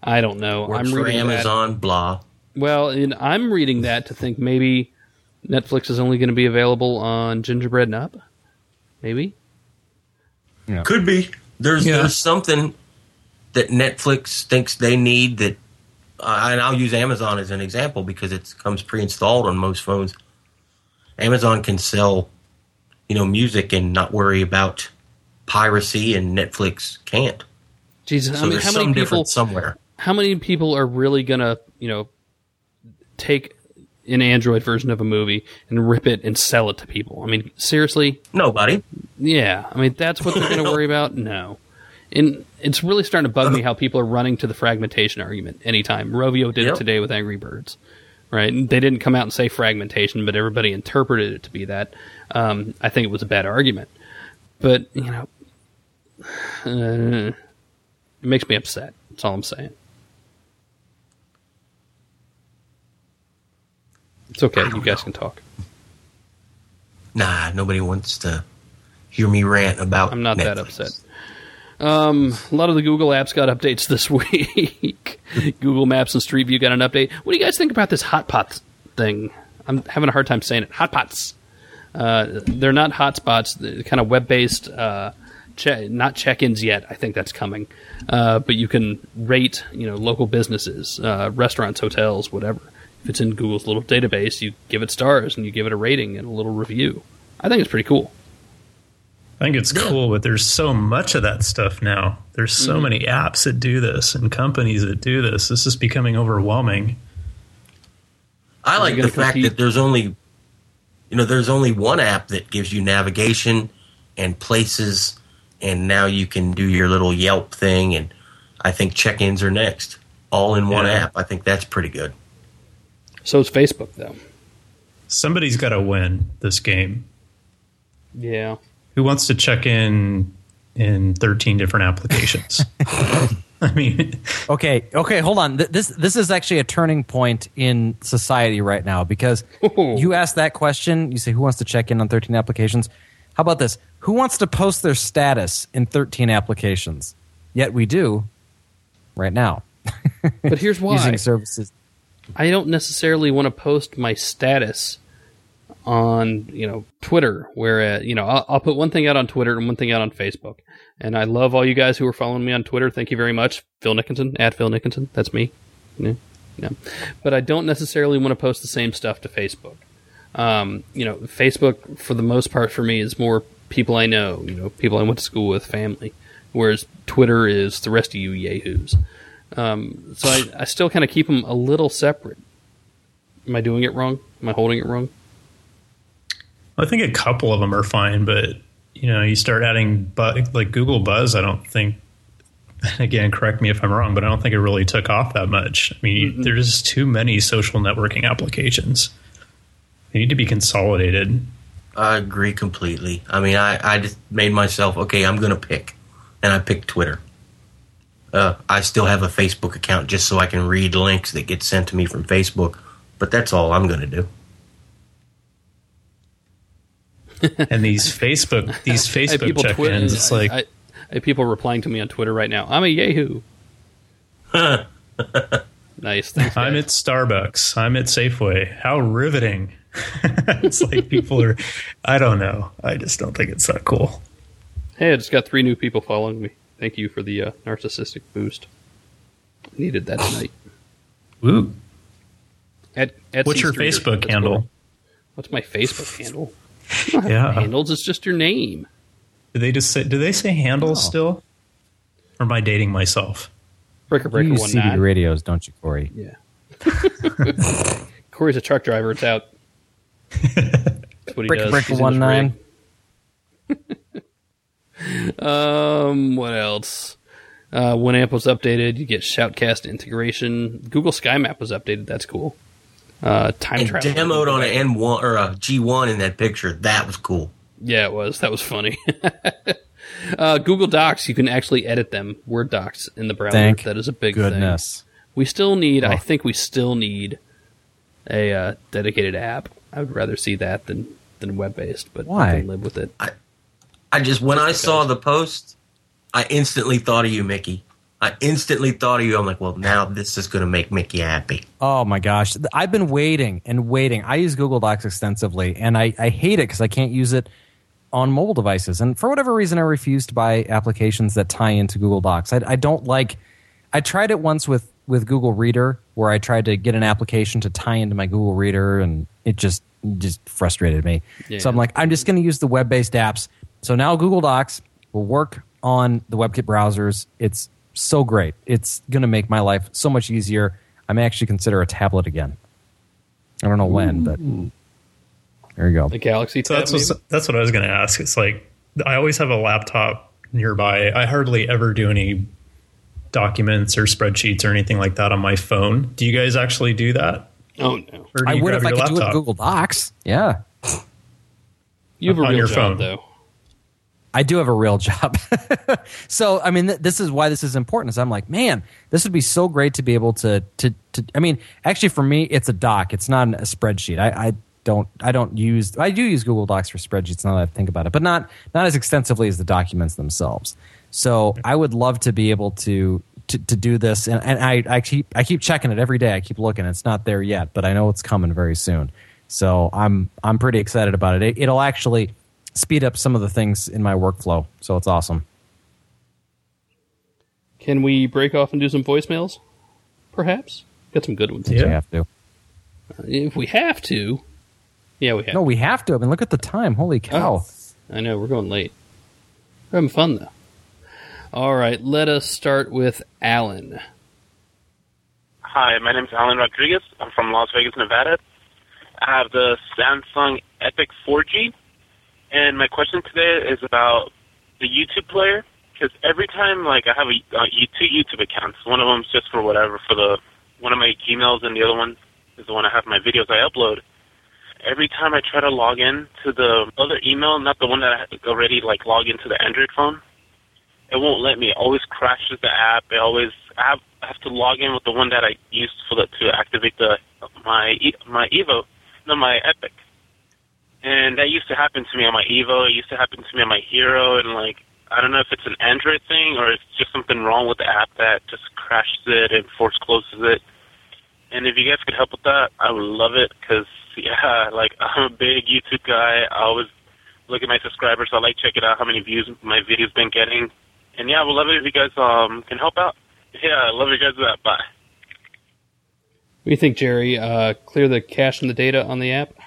I don't know. Works I'm for reading Amazon, that. blah. Well, and I'm reading that to think maybe Netflix is only going to be available on Gingerbread and Up. Maybe. Yeah. Could be. There's Yeah. there's something that Netflix thinks they need that, uh, and I'll use Amazon as an example because it comes pre-installed on most phones. Amazon can sell, you know, music and not worry about piracy, and Netflix can't. Jesus, So I mean, there's how some many people? difference somewhere. How many people are really gonna, you know, take an Android version of a movie and rip it and sell it to people? I mean, seriously? Nobody. Yeah. I mean, that's what they're going to worry about? No. And it's really starting to bug me how people are running to the fragmentation argument anytime. Rovio did Yep. it today with Angry Birds, right? And they didn't come out and say fragmentation, but everybody interpreted it to be that. Um, I think it was a bad argument. But, you know, uh, it makes me upset. That's all I'm saying. It's okay. You guys can talk. Nah, nobody wants to hear me rant about I'm not that Netflix. upset. Um, a lot of the Google apps got updates this week. Google Maps and Street View got an update. What do you guys think about this hotpots thing? I'm having a hard time saying it. Hotpots. Uh, they're not hotspots. They're kind of web-based, uh, che- not check-ins yet. I think that's coming. Uh, but you can rate, you know, local businesses, uh, restaurants, hotels, whatever. If it's in Google's little database, you give it stars and you give it a rating and a little review. I think it's pretty cool. I think it's cool, but there's so much of that stuff now. There's so Mm-hmm. many apps that do this and companies that do this. This is becoming overwhelming. I like you the gonna fact compete? that there's only, you know, there's only one app that gives you navigation and places, and now you can do your little Yelp thing, and I think check-ins are next, all in one Yeah. app. I think that's pretty good. So is Facebook, though. Somebody's got to win this game. Yeah. Who wants to check in in thirteen different applications? I mean, Okay, okay, hold on. Th- This this is actually a turning point in society right now because Ooh. you ask that question. You say, "Who wants to check in on thirteen applications?" How about this? Who wants to post their status in thirteen applications? Yet we do right now But here's why. using services. I don't necessarily want to post my status on, you know, Twitter, where, uh, you know, I'll, I'll put one thing out on Twitter and one thing out on Facebook. And I love all you guys who are following me on Twitter. Thank you very much. Phil Nickinson, at Phil Nickinson. That's me. Yeah. yeah. But I don't necessarily want to post the same stuff to Facebook. Um, you know, Facebook, for the most part for me, is more people I know, you know, people I went to school with, family. Whereas Twitter is the rest of you yahoos. Um, so I, I still kind of keep them a little separate. Am I doing it wrong? Am I holding it wrong? I think a couple of them are fine, but you know, you start adding bu- like Google Buzz. I don't think. Again, correct me if I'm wrong, but I don't think it really took off that much. I mean, mm-hmm. there's too many social networking applications. They need to be consolidated. I agree completely. I mean, I, I just made myself, okay, I'm going to pick. And I picked Twitter. Uh, I still have a Facebook account just so I can read links that get sent to me from Facebook. But that's all I'm going to do. And these Facebook, these I have Facebook people check-ins, Twitter- it's like I, I have people replying to me on Twitter right now. I'm a yahoo. Nice. Thanks, I'm guys. at Starbucks. I'm at Safeway. How riveting. It's like people are, I don't know. I just don't think it's that cool. Hey, I just got three new people following me. Thank you for the uh, narcissistic boost. Needed that tonight. Ooh. At, at What's your Streeter. Facebook That's handle? cool. What's my Facebook handle? Yeah. Handles, it's just your name. Do they just say, do they say handles Oh. still? Or am I dating myself? Breaker You Breaker use one C B nine. radios, don't you, Corey? Yeah. Corey's a truck driver. It's out. That's what he Breaker does. Breaker He's in one his nine. rig. um, what else? Uh, Winamp was updated. You get Shoutcast integration. Google Sky Map was updated. That's cool. Uh, time And travel. demoed on an N one or a G one in that picture. That was cool. Yeah, it was. That was funny. uh, Google Docs, you can actually edit them. Word docs in the browser. Thank that is a big thing. goodness. We still need, I Oh. think we still need a uh, dedicated app. I would rather see that than, than web-based, but Why? I can live with it. I just, when I Just saw because. the post, I instantly thought of you, Mickey. I instantly thought of you. I'm like, well, now this is going to make Mickey happy. Oh my gosh. I've been waiting and waiting. I use Google Docs extensively, and I, I hate it because I can't use it on mobile devices. And for whatever reason, I refuse to buy applications that tie into Google Docs. I, I don't like, I tried it once with, with Google Reader, where I tried to get an application to tie into my Google Reader, and it just, just frustrated me. Yeah. So I'm like, I'm just going to use the web-based apps. So now Google Docs will work on the WebKit browsers. It's so great. It's going to make my life so much easier. I may actually consider a tablet again. I don't know when, but there you go. The Galaxy so tab, that's, what, that's what I was going to ask. It's like, I always have a laptop nearby. I hardly ever do any documents or spreadsheets or anything like that on my phone. Do you guys actually do that? Oh, no. I would if I could laptop? do it with Google Docs. Yeah. You have a on real your job, phone. though. I do have a real job. So, I mean, th- this is why this is important. Is I'm like, man, this would be so great to be able to, to, to I mean, actually for me, it's a doc. It's not a spreadsheet. I, I don't, I don't use, I do use Google Docs for spreadsheets now that I think about it, but not, not as extensively as the documents themselves. So I would love to be able to, to, to do this. And, and I, I keep, I keep checking it every day. I keep looking. It's not there yet, but I know it's coming very soon. So I'm, I'm pretty excited about it. it it'll actually speed up some of the things in my workflow. So it's awesome. Can we break off and do some voicemails? Perhaps? Got some good ones. Yeah. We have to. Uh, if we have to. Yeah, we have No, to. we have to. I mean, look at the time. Holy cow. Oh, I know. We're going late. We're having fun, though. All right. Let us start with Alan. Hi, my name is Alan Rodriguez. I'm from Las Vegas, Nevada. I have the Samsung Epic four G. And my question today is about the YouTube player, because every time, like, I have a, uh, two YouTube accounts. One of them's just for whatever, for the one of my Gmails, and the other one is the one I have my videos I upload. Every time I try to log in to the other email, not the one that I already, like, log into the Android phone, it won't let me. It always crashes the app. It always, I have, I have to log in with the one that I used for the, to activate the my my Evo, no, my Epic. And that used to happen to me on my Evo. It used to happen to me on my Hero. And, like, I don't know if it's an Android thing or it's just something wrong with the app that just crashes it and force closes it. And if you guys could help with that, I would love it because, yeah, like, I'm a big YouTube guy. I always look at my subscribers. I like checking out how many views my video's been getting. And, yeah, I would love it if you guys um can help out. Yeah, I love you guys for that. Bye. What do you think, Jerry? Uh, clear the cache and the data on the app?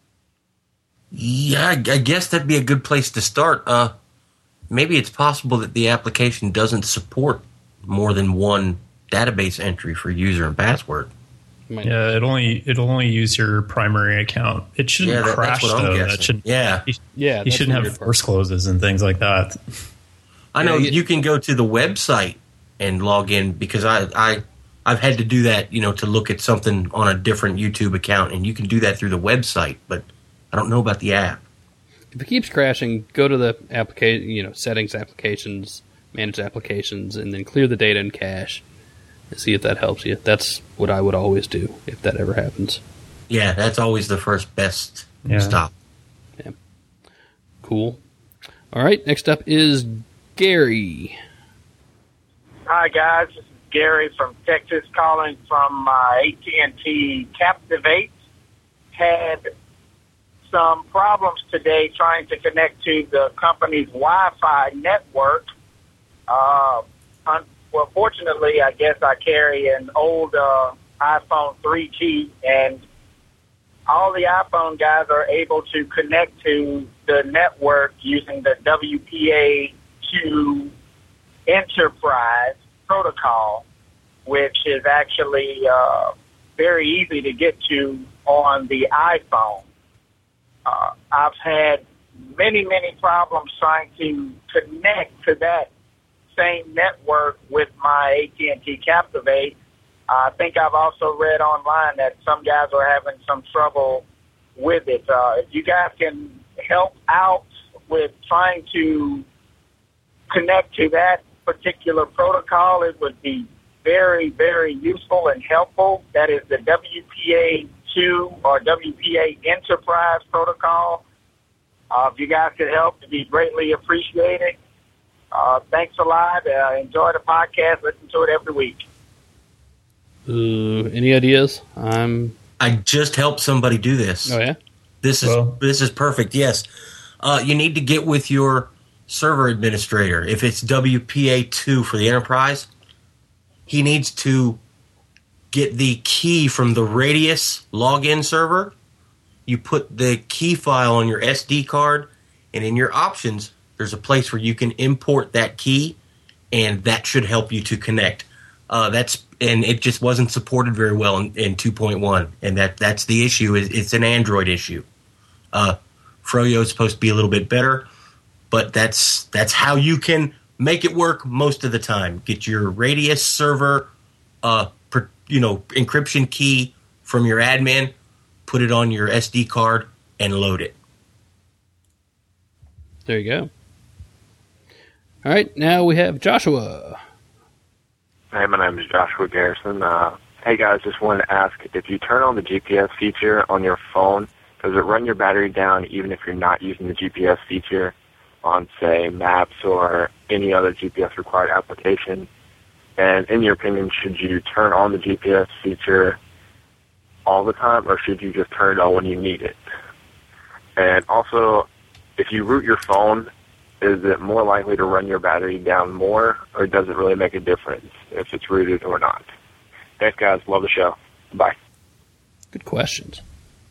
Yeah, I guess that'd be a good place to start. Uh, maybe it's possible that the application doesn't support more than one database entry for user and password. Yeah, it only it'll only use your primary account. It shouldn't yeah, that, crash that's what I'm though. guessing. That should yeah, you, yeah. You shouldn't have force closes and things like that. I know yeah, you, you can go to the website and log in because I I I've had to do that, you know, to look at something on a different YouTube account, and you can do that through the website, but I don't know about the app. If it keeps crashing, go to the application, you know, settings, applications, manage applications, and then clear the data and cache and see if that helps you. That's what I would always do if that ever happens. Yeah, that's always the first best yeah. stop. Yeah. Cool. All right, next up is Gary. Hi, guys. This is Gary from Texas calling from uh, A T and T Captivate. Had some problems today trying to connect to the company's Wi-Fi network. Uh, un- well, fortunately, I guess I carry an old uh, iPhone three G, and all the iPhone guys are able to connect to the network using the W P A Q Enterprise protocol, which is actually uh, very easy to get to on the iPhone. Uh, I've had many, many problems trying to connect to that same network with my A T and T Captivate. Uh, I think I've also read online that some guys are having some trouble with it. Uh, if you guys can help out with trying to connect to that particular protocol, it would be very, very useful and helpful. That is the W P A two or W P A Enterprise protocol. Uh, if you guys could help, it'd be greatly appreciated. Uh, thanks a lot. Uh, enjoy the podcast. Listen to it every week. Uh, any ideas? I'm. I just helped somebody do this. Oh yeah. This is Well. this is perfect. Yes, uh, you need to get with your server administrator. If it's W P A two for the enterprise, he needs to get the key from the Radius login server. You put the key file on your S D card, and in your options, there's a place where you can import that key, and that should help you to connect. Uh, that's and it just wasn't supported very well in, in two point one, and that that's the issue. Is it's an Android issue. Uh, Froyo is supposed to be a little bit better, but that's that's how you can make it work most of the time. Get your Radius server, uh, per, you know, encryption key from your admin, put it on your S D card, and load it. There you go. All right, now we have Joshua. Hey, my name is Joshua Garrison. Uh, hey, guys, just wanted to ask, if you turn on the G P S feature on your phone, does it run your battery down even if you're not using the G P S feature on, say, Maps or any other G P S-required application? And in your opinion, should you turn on the G P S feature all the time, or should you just turn it on when you need it? And also, if you root your phone, is it more likely to run your battery down more, or does it really make a difference if it's rooted or not? Thanks, guys. Love the show. Bye. Good questions.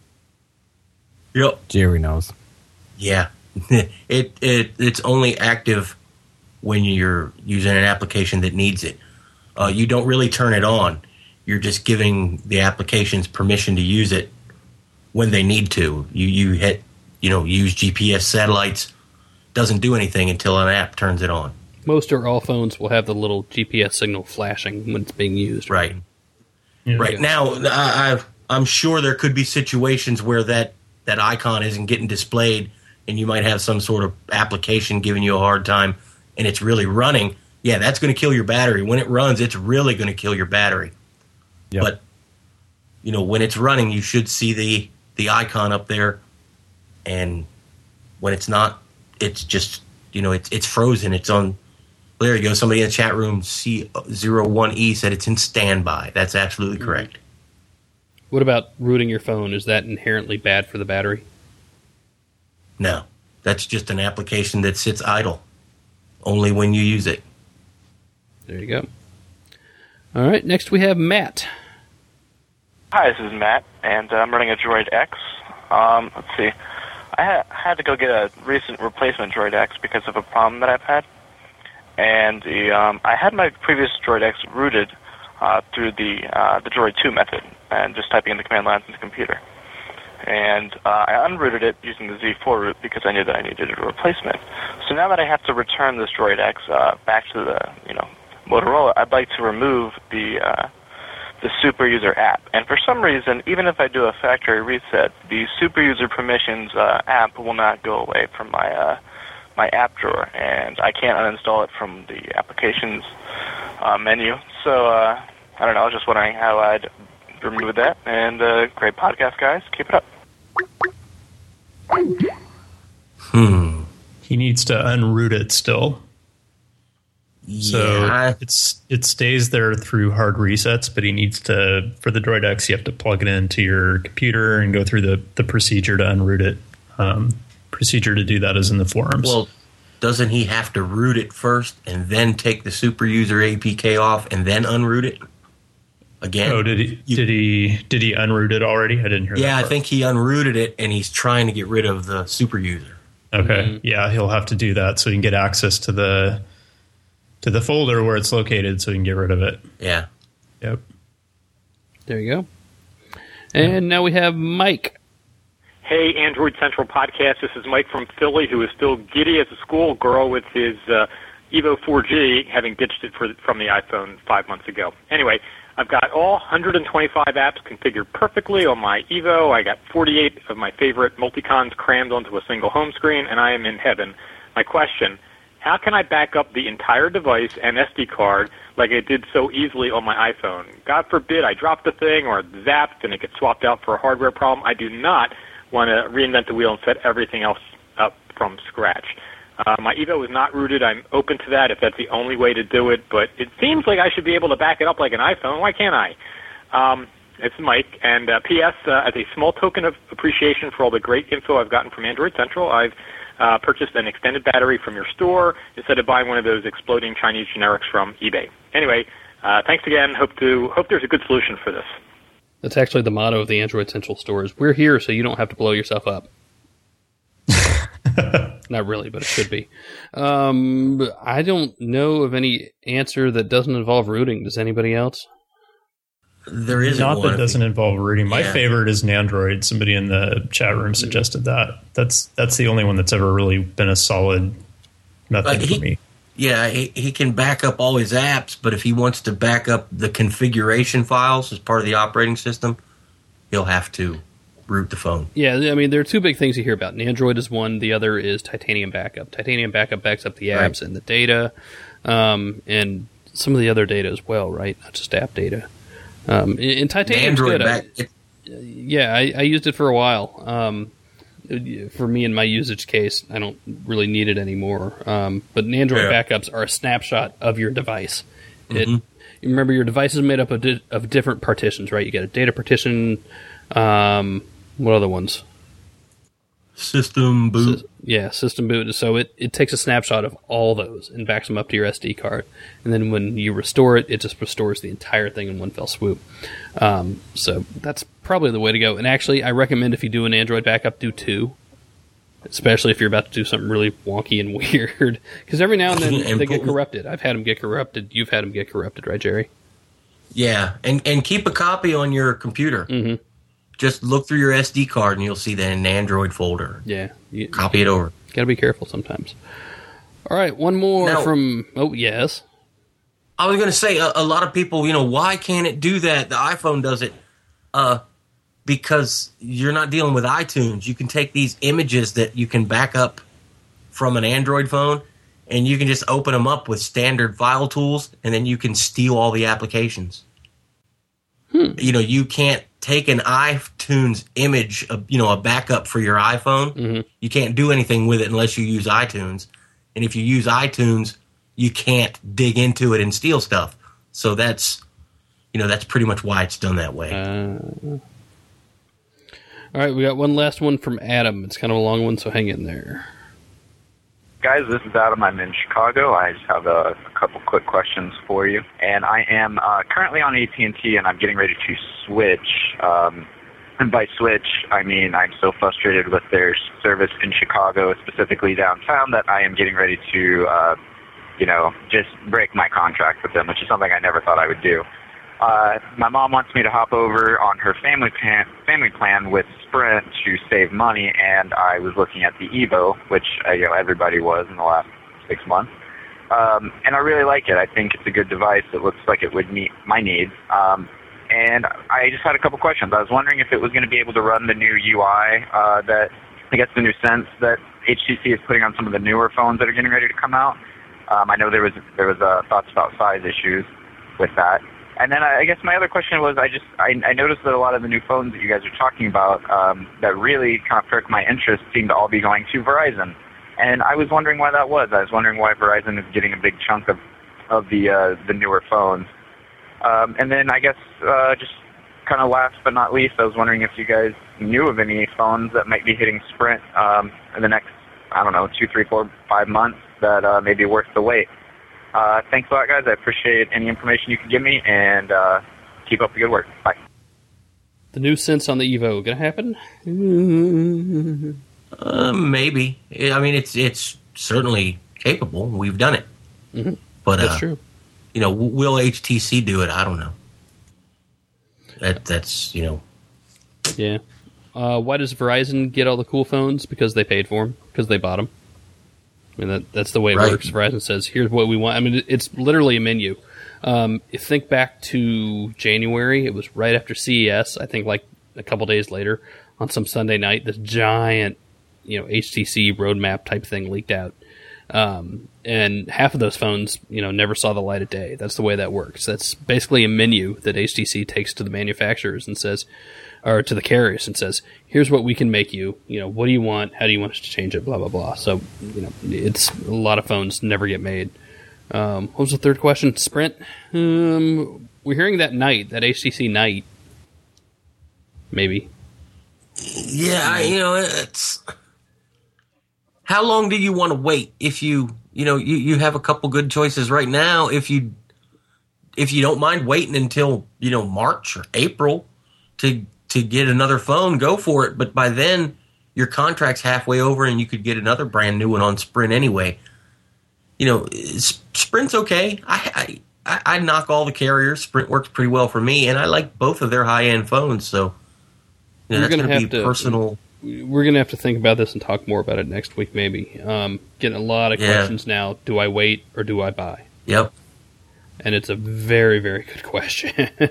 Yep. Jerry knows. Yeah. it it it's only active when you're using an application that needs it. Uh, you don't really turn it on. You're just giving the applications permission to use it when they need to. You you hit you know use G P S satellites. Doesn't do anything until an app turns it on. Most or all phones will have the little G P S signal flashing when it's being used. Right. Yeah. Right now, I, I've, I'm sure there could be situations where that, that icon isn't getting displayed, and you might have some sort of application giving you a hard time, and it's really running. Yeah, that's going to kill your battery. When it runs, it's really going to kill your battery. Yep. But you know, when it's running, you should see the the icon up there, and when it's not, it's just, you know, it's it's frozen. It's on. Well, there you go. Somebody in the chat room, C zero one E, said it's in standby. That's absolutely correct. What about rooting your phone? Is that inherently bad for the battery? No, that's just an application that sits idle, only when you use it. There you go. All right, next we have Matt. Hi, this is Matt, and uh, I'm running a Droid X. Um, let's see. I ha- had to go get a recent replacement Droid X because of a problem that I've had. And the, um, I had my previous Droid X rooted uh, through the uh, the Droid two method, and just typing in the command lines in the computer. And uh, I unrooted it using the Z four root because I knew that I needed a replacement. So now that I have to return this Droid X uh, back to the you know Motorola, I'd like to remove the uh, the Super User app. And for some reason, even if I do a factory reset, the Super User Permissions uh, app will not go away from my uh, my app drawer, and I can't uninstall it from the applications uh, menu. So uh, I don't know. I was just wondering how I'd remove that. And uh, great podcast, guys. Keep it up. Hmm. He needs to unroot it still. So Yeah. it's it stays there through hard resets, but he needs to, for the Droid X, you have to plug it into your computer and go through the, the procedure to unroot it. Um, procedure to do that is in the forums. Well, doesn't he have to root it first and then take the Super User A P K off and then unroot it again? oh, did he You- did he did he unroot it already? I didn't hear that. Yeah, I part. think he unrooted it, and he's trying to get rid of the Super User. Okay, yeah, he'll have to do that so he can get access to the to the folder where it's located, so he can get rid of it. Yeah. Yep. There you go. And now we have Mike. Hey, Android Central Podcast. This is Mike from Philly, who is still giddy as a schoolgirl with his uh, Evo four G, having ditched it for, from the iPhone five months ago. Anyway, I've got all one hundred twenty-five apps configured perfectly on my Evo. I got forty-eight of my favorite multicons crammed onto a single home screen, and I am in heaven. My question, how can I back up the entire device and S D card like I did so easily on my iPhone? God forbid I dropped the thing or zapped and it gets swapped out for a hardware problem. I do not want to reinvent the wheel and set everything else up from scratch. Uh, my Evo is not rooted. I'm open to that if that's the only way to do it, but it seems like I should be able to back it up like an iPhone. Why can't I? Um, it's Mike, and uh, P S. Uh, as a small token of appreciation for all the great info I've gotten from Android Central, I've uh, purchased an extended battery from your store instead of buying one of those exploding Chinese generics from eBay. Anyway, uh, thanks again. Hope to hope there's a good solution for this. That's actually the motto of the Android Central stores. We're here so you don't have to blow yourself up. Not really, but it should be. Um, I don't know of any answer that doesn't involve rooting. Does anybody else? There is not one that doesn't involve rooting. My Yeah. favorite is an Android. Somebody in the chat room suggested that. That's that's the only one that's ever really been a solid method But for he- me. Yeah, he, he can back up all his apps, but if he wants to back up the configuration files as part of the operating system, he'll have to root the phone. Yeah, I mean, there are two big things you hear about. And Android is one. The other is Titanium Backup. Titanium Backup backs up the apps Right. and the data, um, and some of the other data as well, right? Not just app data. Um, and, and Titanium's Android good. back, I, it, yeah, I, I used it for a while. Um, for me, in my usage case, I don't really need it anymore. Um, but Android Yeah. backups are a snapshot of your device. It, Mhm. you remember, your device is made up of, di- of different partitions, right? You get a data partition. Um, what other ones? system boot. Sys- yeah, system boot. So it, it takes a snapshot of all those and backs them up to your S D card. And then when you restore it, it just restores the entire thing in one fell swoop. Um, so that's probably the way to go. And actually, I recommend if you do an Android backup, do two. Especially if you're about to do something really wonky and weird. Because every now and then And they get put- corrupted. I've had them get corrupted. You've had them get corrupted, right, Jerry? Yeah, and, and keep a copy on your computer. Mm-hmm. Just look through your S D card and you'll see that in an Android folder. Yeah. You Copy it over. got to be careful sometimes. All right, one more Now- from... Oh, yes. I was going to say, a, a lot of people, you know, why can't it do that? The iPhone does it. Uh, because you're not dealing with iTunes. You can take these images that you can back up from an Android phone, and you can just open them up with standard file tools, and then you can steal all the applications. Hmm. You know, you can't take an iTunes image, of, you know, a backup for your iPhone. Mm-hmm. You can't do anything with it unless you use iTunes. And if you use iTunes, you can't dig into it and steal stuff. So that's, you know, that's pretty much why it's done that way. Uh, all right, we got one last one from Adam. It's kind of a long one, so hang in there. Guys, this is Adam. I'm in Chicago. I just have a, a couple quick questions for you. And I am uh, currently on A T and T, and I'm getting ready to switch. Um, and by switch, I mean I'm so frustrated with their service in Chicago, specifically downtown, that I am getting ready to, uh, you know, just break my contract with them, which is something I never thought I would do. Uh, my mom wants me to hop over on her family plan, family plan with Sprint to save money, and I was looking at the Evo, which uh, you know everybody was in the last six months, um, and I really like it. I think it's a good device. It looks like it would meet my needs, um, and I just had a couple questions. I was wondering if it was going to be able to run the new U I uh, that I guess the new Sense that H T C is putting on some of the newer phones that are getting ready to come out. Um, I know there was there was uh, thoughts about size issues with that. And then I guess my other question was, I just I, I noticed that a lot of the new phones that you guys are talking about um, that really kind of perk my interest seem to all be going to Verizon, and I was wondering why that was. I was wondering why Verizon is getting a big chunk of of the uh, the newer phones. Um, and then I guess uh, just kind of last but not least, I was wondering if you guys knew of any phones that might be hitting Sprint um, in the next I don't know two, three, four, five months that uh, may be worth the wait. Uh, thanks a lot, guys. I appreciate any information you can give me, and uh, keep up the good work. Bye. The new Sense on the Evo gonna happen? Uh, maybe. I mean, it's it's certainly capable. We've done it. Mm-hmm. But That's uh, true. You know, will H T C do it? I don't know. That that's you know. Yeah. Uh, why does Verizon get all the cool phones? Because they paid for them. Because they bought them. I mean, that, that's the way it Right. works. Verizon says, here's what we want. I mean, it- it's literally a menu. Um, if think back to January, it was right after C E S, I think like a couple days later, on some Sunday night, this giant, you know, H T C roadmap type thing leaked out. Um, and half of those phones, you know, never saw the light of day. That's the way that works. That's basically a menu that H T C takes to the manufacturers and says, or to the carriers and says, here's what we can make you. You know, what do you want? How do you want us to change it? Blah, blah, blah. So, you know, it's a lot of phones never get made. Um, what was the third question? Sprint? Um, we're hearing that night, that H T C night. Maybe. Yeah, I, you know, it's... How long do you want to wait if you, you know, you, you have a couple good choices right now. If you, if you don't mind waiting until, you know, March or April to, to get another phone, go for it. But by then your contract's halfway over and you could get another brand new one on Sprint anyway. You know, Sprint's okay. I, I, I knock all the carriers. Sprint works pretty well for me, and I like both of their high-end phones. So, you know, that's going to be personal. We're going to have to think about this and talk more about it next week, maybe. Um, getting a lot of yeah. questions now. Do I wait or do I buy? Yep. And it's a very, very good question.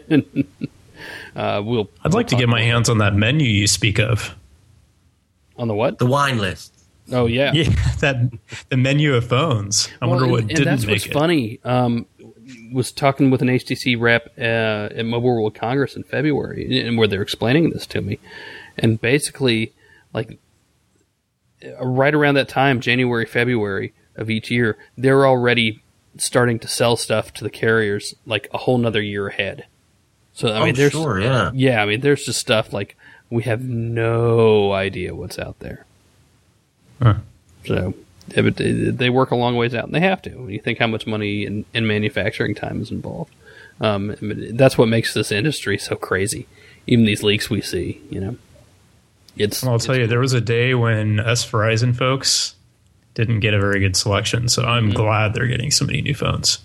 uh, we'll. I'd we'll like to get my hands on that menu you speak of. On the what? The wine list. Oh yeah, yeah. That the menu of phones. I well, wonder what and, didn't and that's make what's it. funny. Um, was talking with an H T C rep uh, at Mobile World Congress in February, and where they're explaining this to me, and basically, like, right around that time, January, February of each year, they're already starting to sell stuff to the carriers like a whole nother year ahead. So I oh, mean, there's sure, yeah, yeah. I mean, there's just stuff like we have no idea what's out there. Huh. So they work a long ways out, and they have to. When you think how much money and, and manufacturing time is involved, um, I mean, that's what makes this industry so crazy. Even these leaks we see, you know, it's. Well, I'll tell it's, you, there was a day when us Verizon folks didn't get a very good selection, so I'm mm-hmm. glad they're getting so many new phones.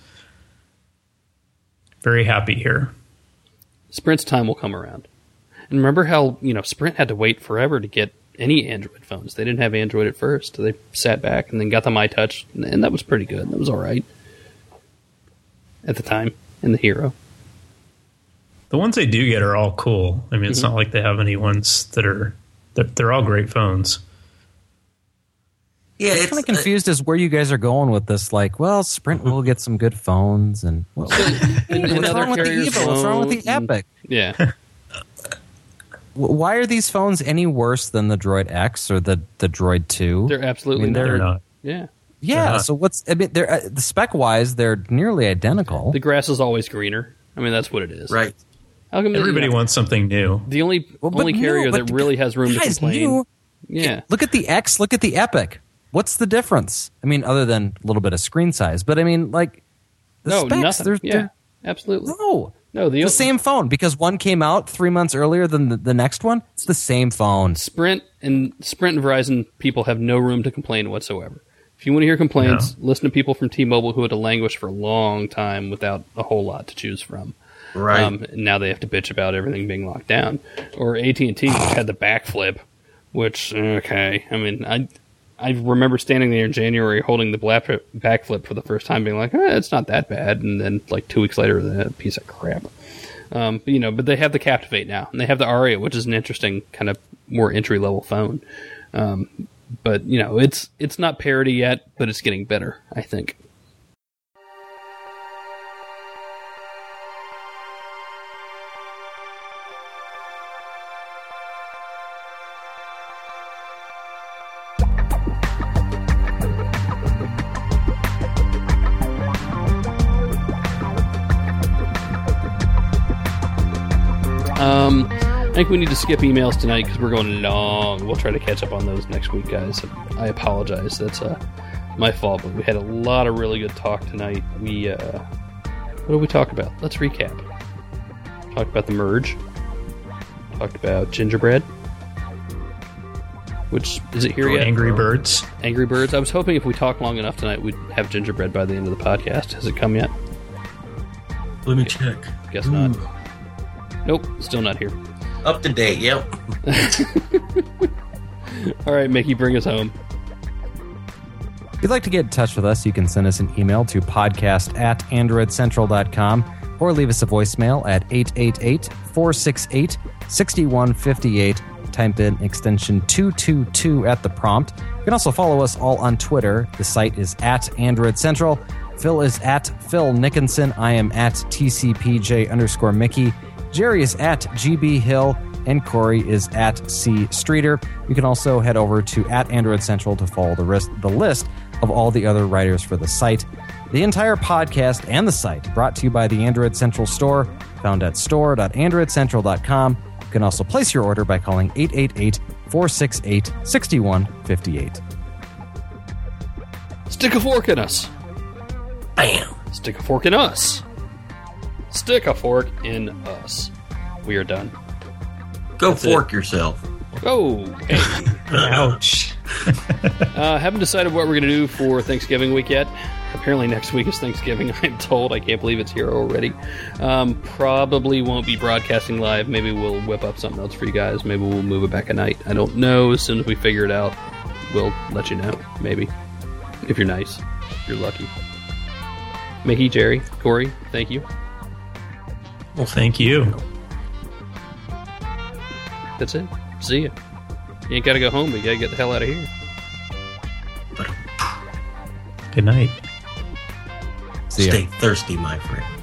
Very happy here. Sprint's time will come around, and remember how you know Sprint had to wait forever to get any Android phones. They didn't have Android at first. They sat back and then got the MyTouch, and that was pretty good. That was all right at the time in the Hero. The ones they do get are all cool. I mean, it's mm-hmm. not like they have any ones that are they're, they're all great phones. Yeah, I'm kind of confused uh, as where you guys are going with this. Like, well, Sprint will get some good phones, and well, and, and what's wrong with the Evo? What's wrong with the Epic? Yeah. Why are these phones any worse than the Droid X or the, the Droid two? They're absolutely I mean, not. They're not. Yeah. Yeah. So what's I mean? They're uh, the spec wise, they're nearly identical. The grass is always greener. I mean, that's what it is. Right. How come Everybody you know, wants something new. The only well, only carrier new, that really has room guys, to complain. New, yeah. Look at the X. Look at the Epic. What's the difference? I mean, other than a little bit of screen size, but I mean, like the no, specs. nothing. They're, yeah. they're, absolutely. No. No, the, the same phone because one came out three months earlier than the, the next one. It's the same phone. Sprint and Sprint and Verizon people have no room to complain whatsoever. If you want to hear complaints, no. listen to people from T-Mobile who had to languish for a long time without a whole lot to choose from. Right. Um, now they have to bitch about everything being locked down. Or A T and T, which had the backflip, which okay. I mean, I I remember standing there in January holding the backflip for the first time, being like, eh, it's not that bad. And then, like, two weeks later, that piece of crap. Um, but, you know, but they have the Captivate now. And they have the Aria, which is an interesting kind of more entry-level phone. Um, but, you know, it's it's not parity yet, but it's getting better, I think. Um, I think we need to skip emails tonight because we're going long. We'll try to catch up on those next week, guys. I apologize. That's uh, my fault, but we had a lot of really good talk tonight. We, uh, what did we talk about? Let's recap. Talked about the merge. Talked about Gingerbread. Which, is it here or yet? Angry Birds. Angry Birds. I was hoping if we talk long enough tonight, we'd have Gingerbread by the end of the podcast. Has it come yet? Let me check. Guess not. Nope, still not here. Up to date, yep. All right, Mickey, bring us home. If you'd like to get in touch with us, you can send us an email to podcast at android central dot com or leave us a voicemail at eight eight eight, four six eight, six one five eight type in extension two two two at the prompt. You can also follow us all on Twitter. The site is at Android Central. Phil is at Phil Nickinson. I am at T C P J underscore Mickey. Jerry is at G B Hill. And Corey is at C Streeter. You can also head over to at Android Central to follow the, rest, the list of all the other writers for the site. The entire podcast and the site brought to you by the Android Central store, found at store dot android central dot com. You can also place your order by calling eight eight eight, four six eight, six one five eight. Stick a fork in us. Bam. Stick a fork in us. Stick a fork in us. We are done. Go That's fork it. yourself. Oh, hey. Ouch. uh, haven't decided what we're going to do for Thanksgiving week yet. Apparently next week is Thanksgiving, I'm told. I can't believe it's here already. Um, probably won't be broadcasting live. Maybe we'll whip up something else for you guys. Maybe we'll move it back a night. I don't know. As soon as we figure it out, we'll let you know. Maybe. If you're nice. If you're lucky. Mickey, Jerry, Corey, thank you. Well, thank you. That's it. See ya. You ain't got to go home, but you got to get the hell out of here. Good night. See ya. Stay thirsty, my friend.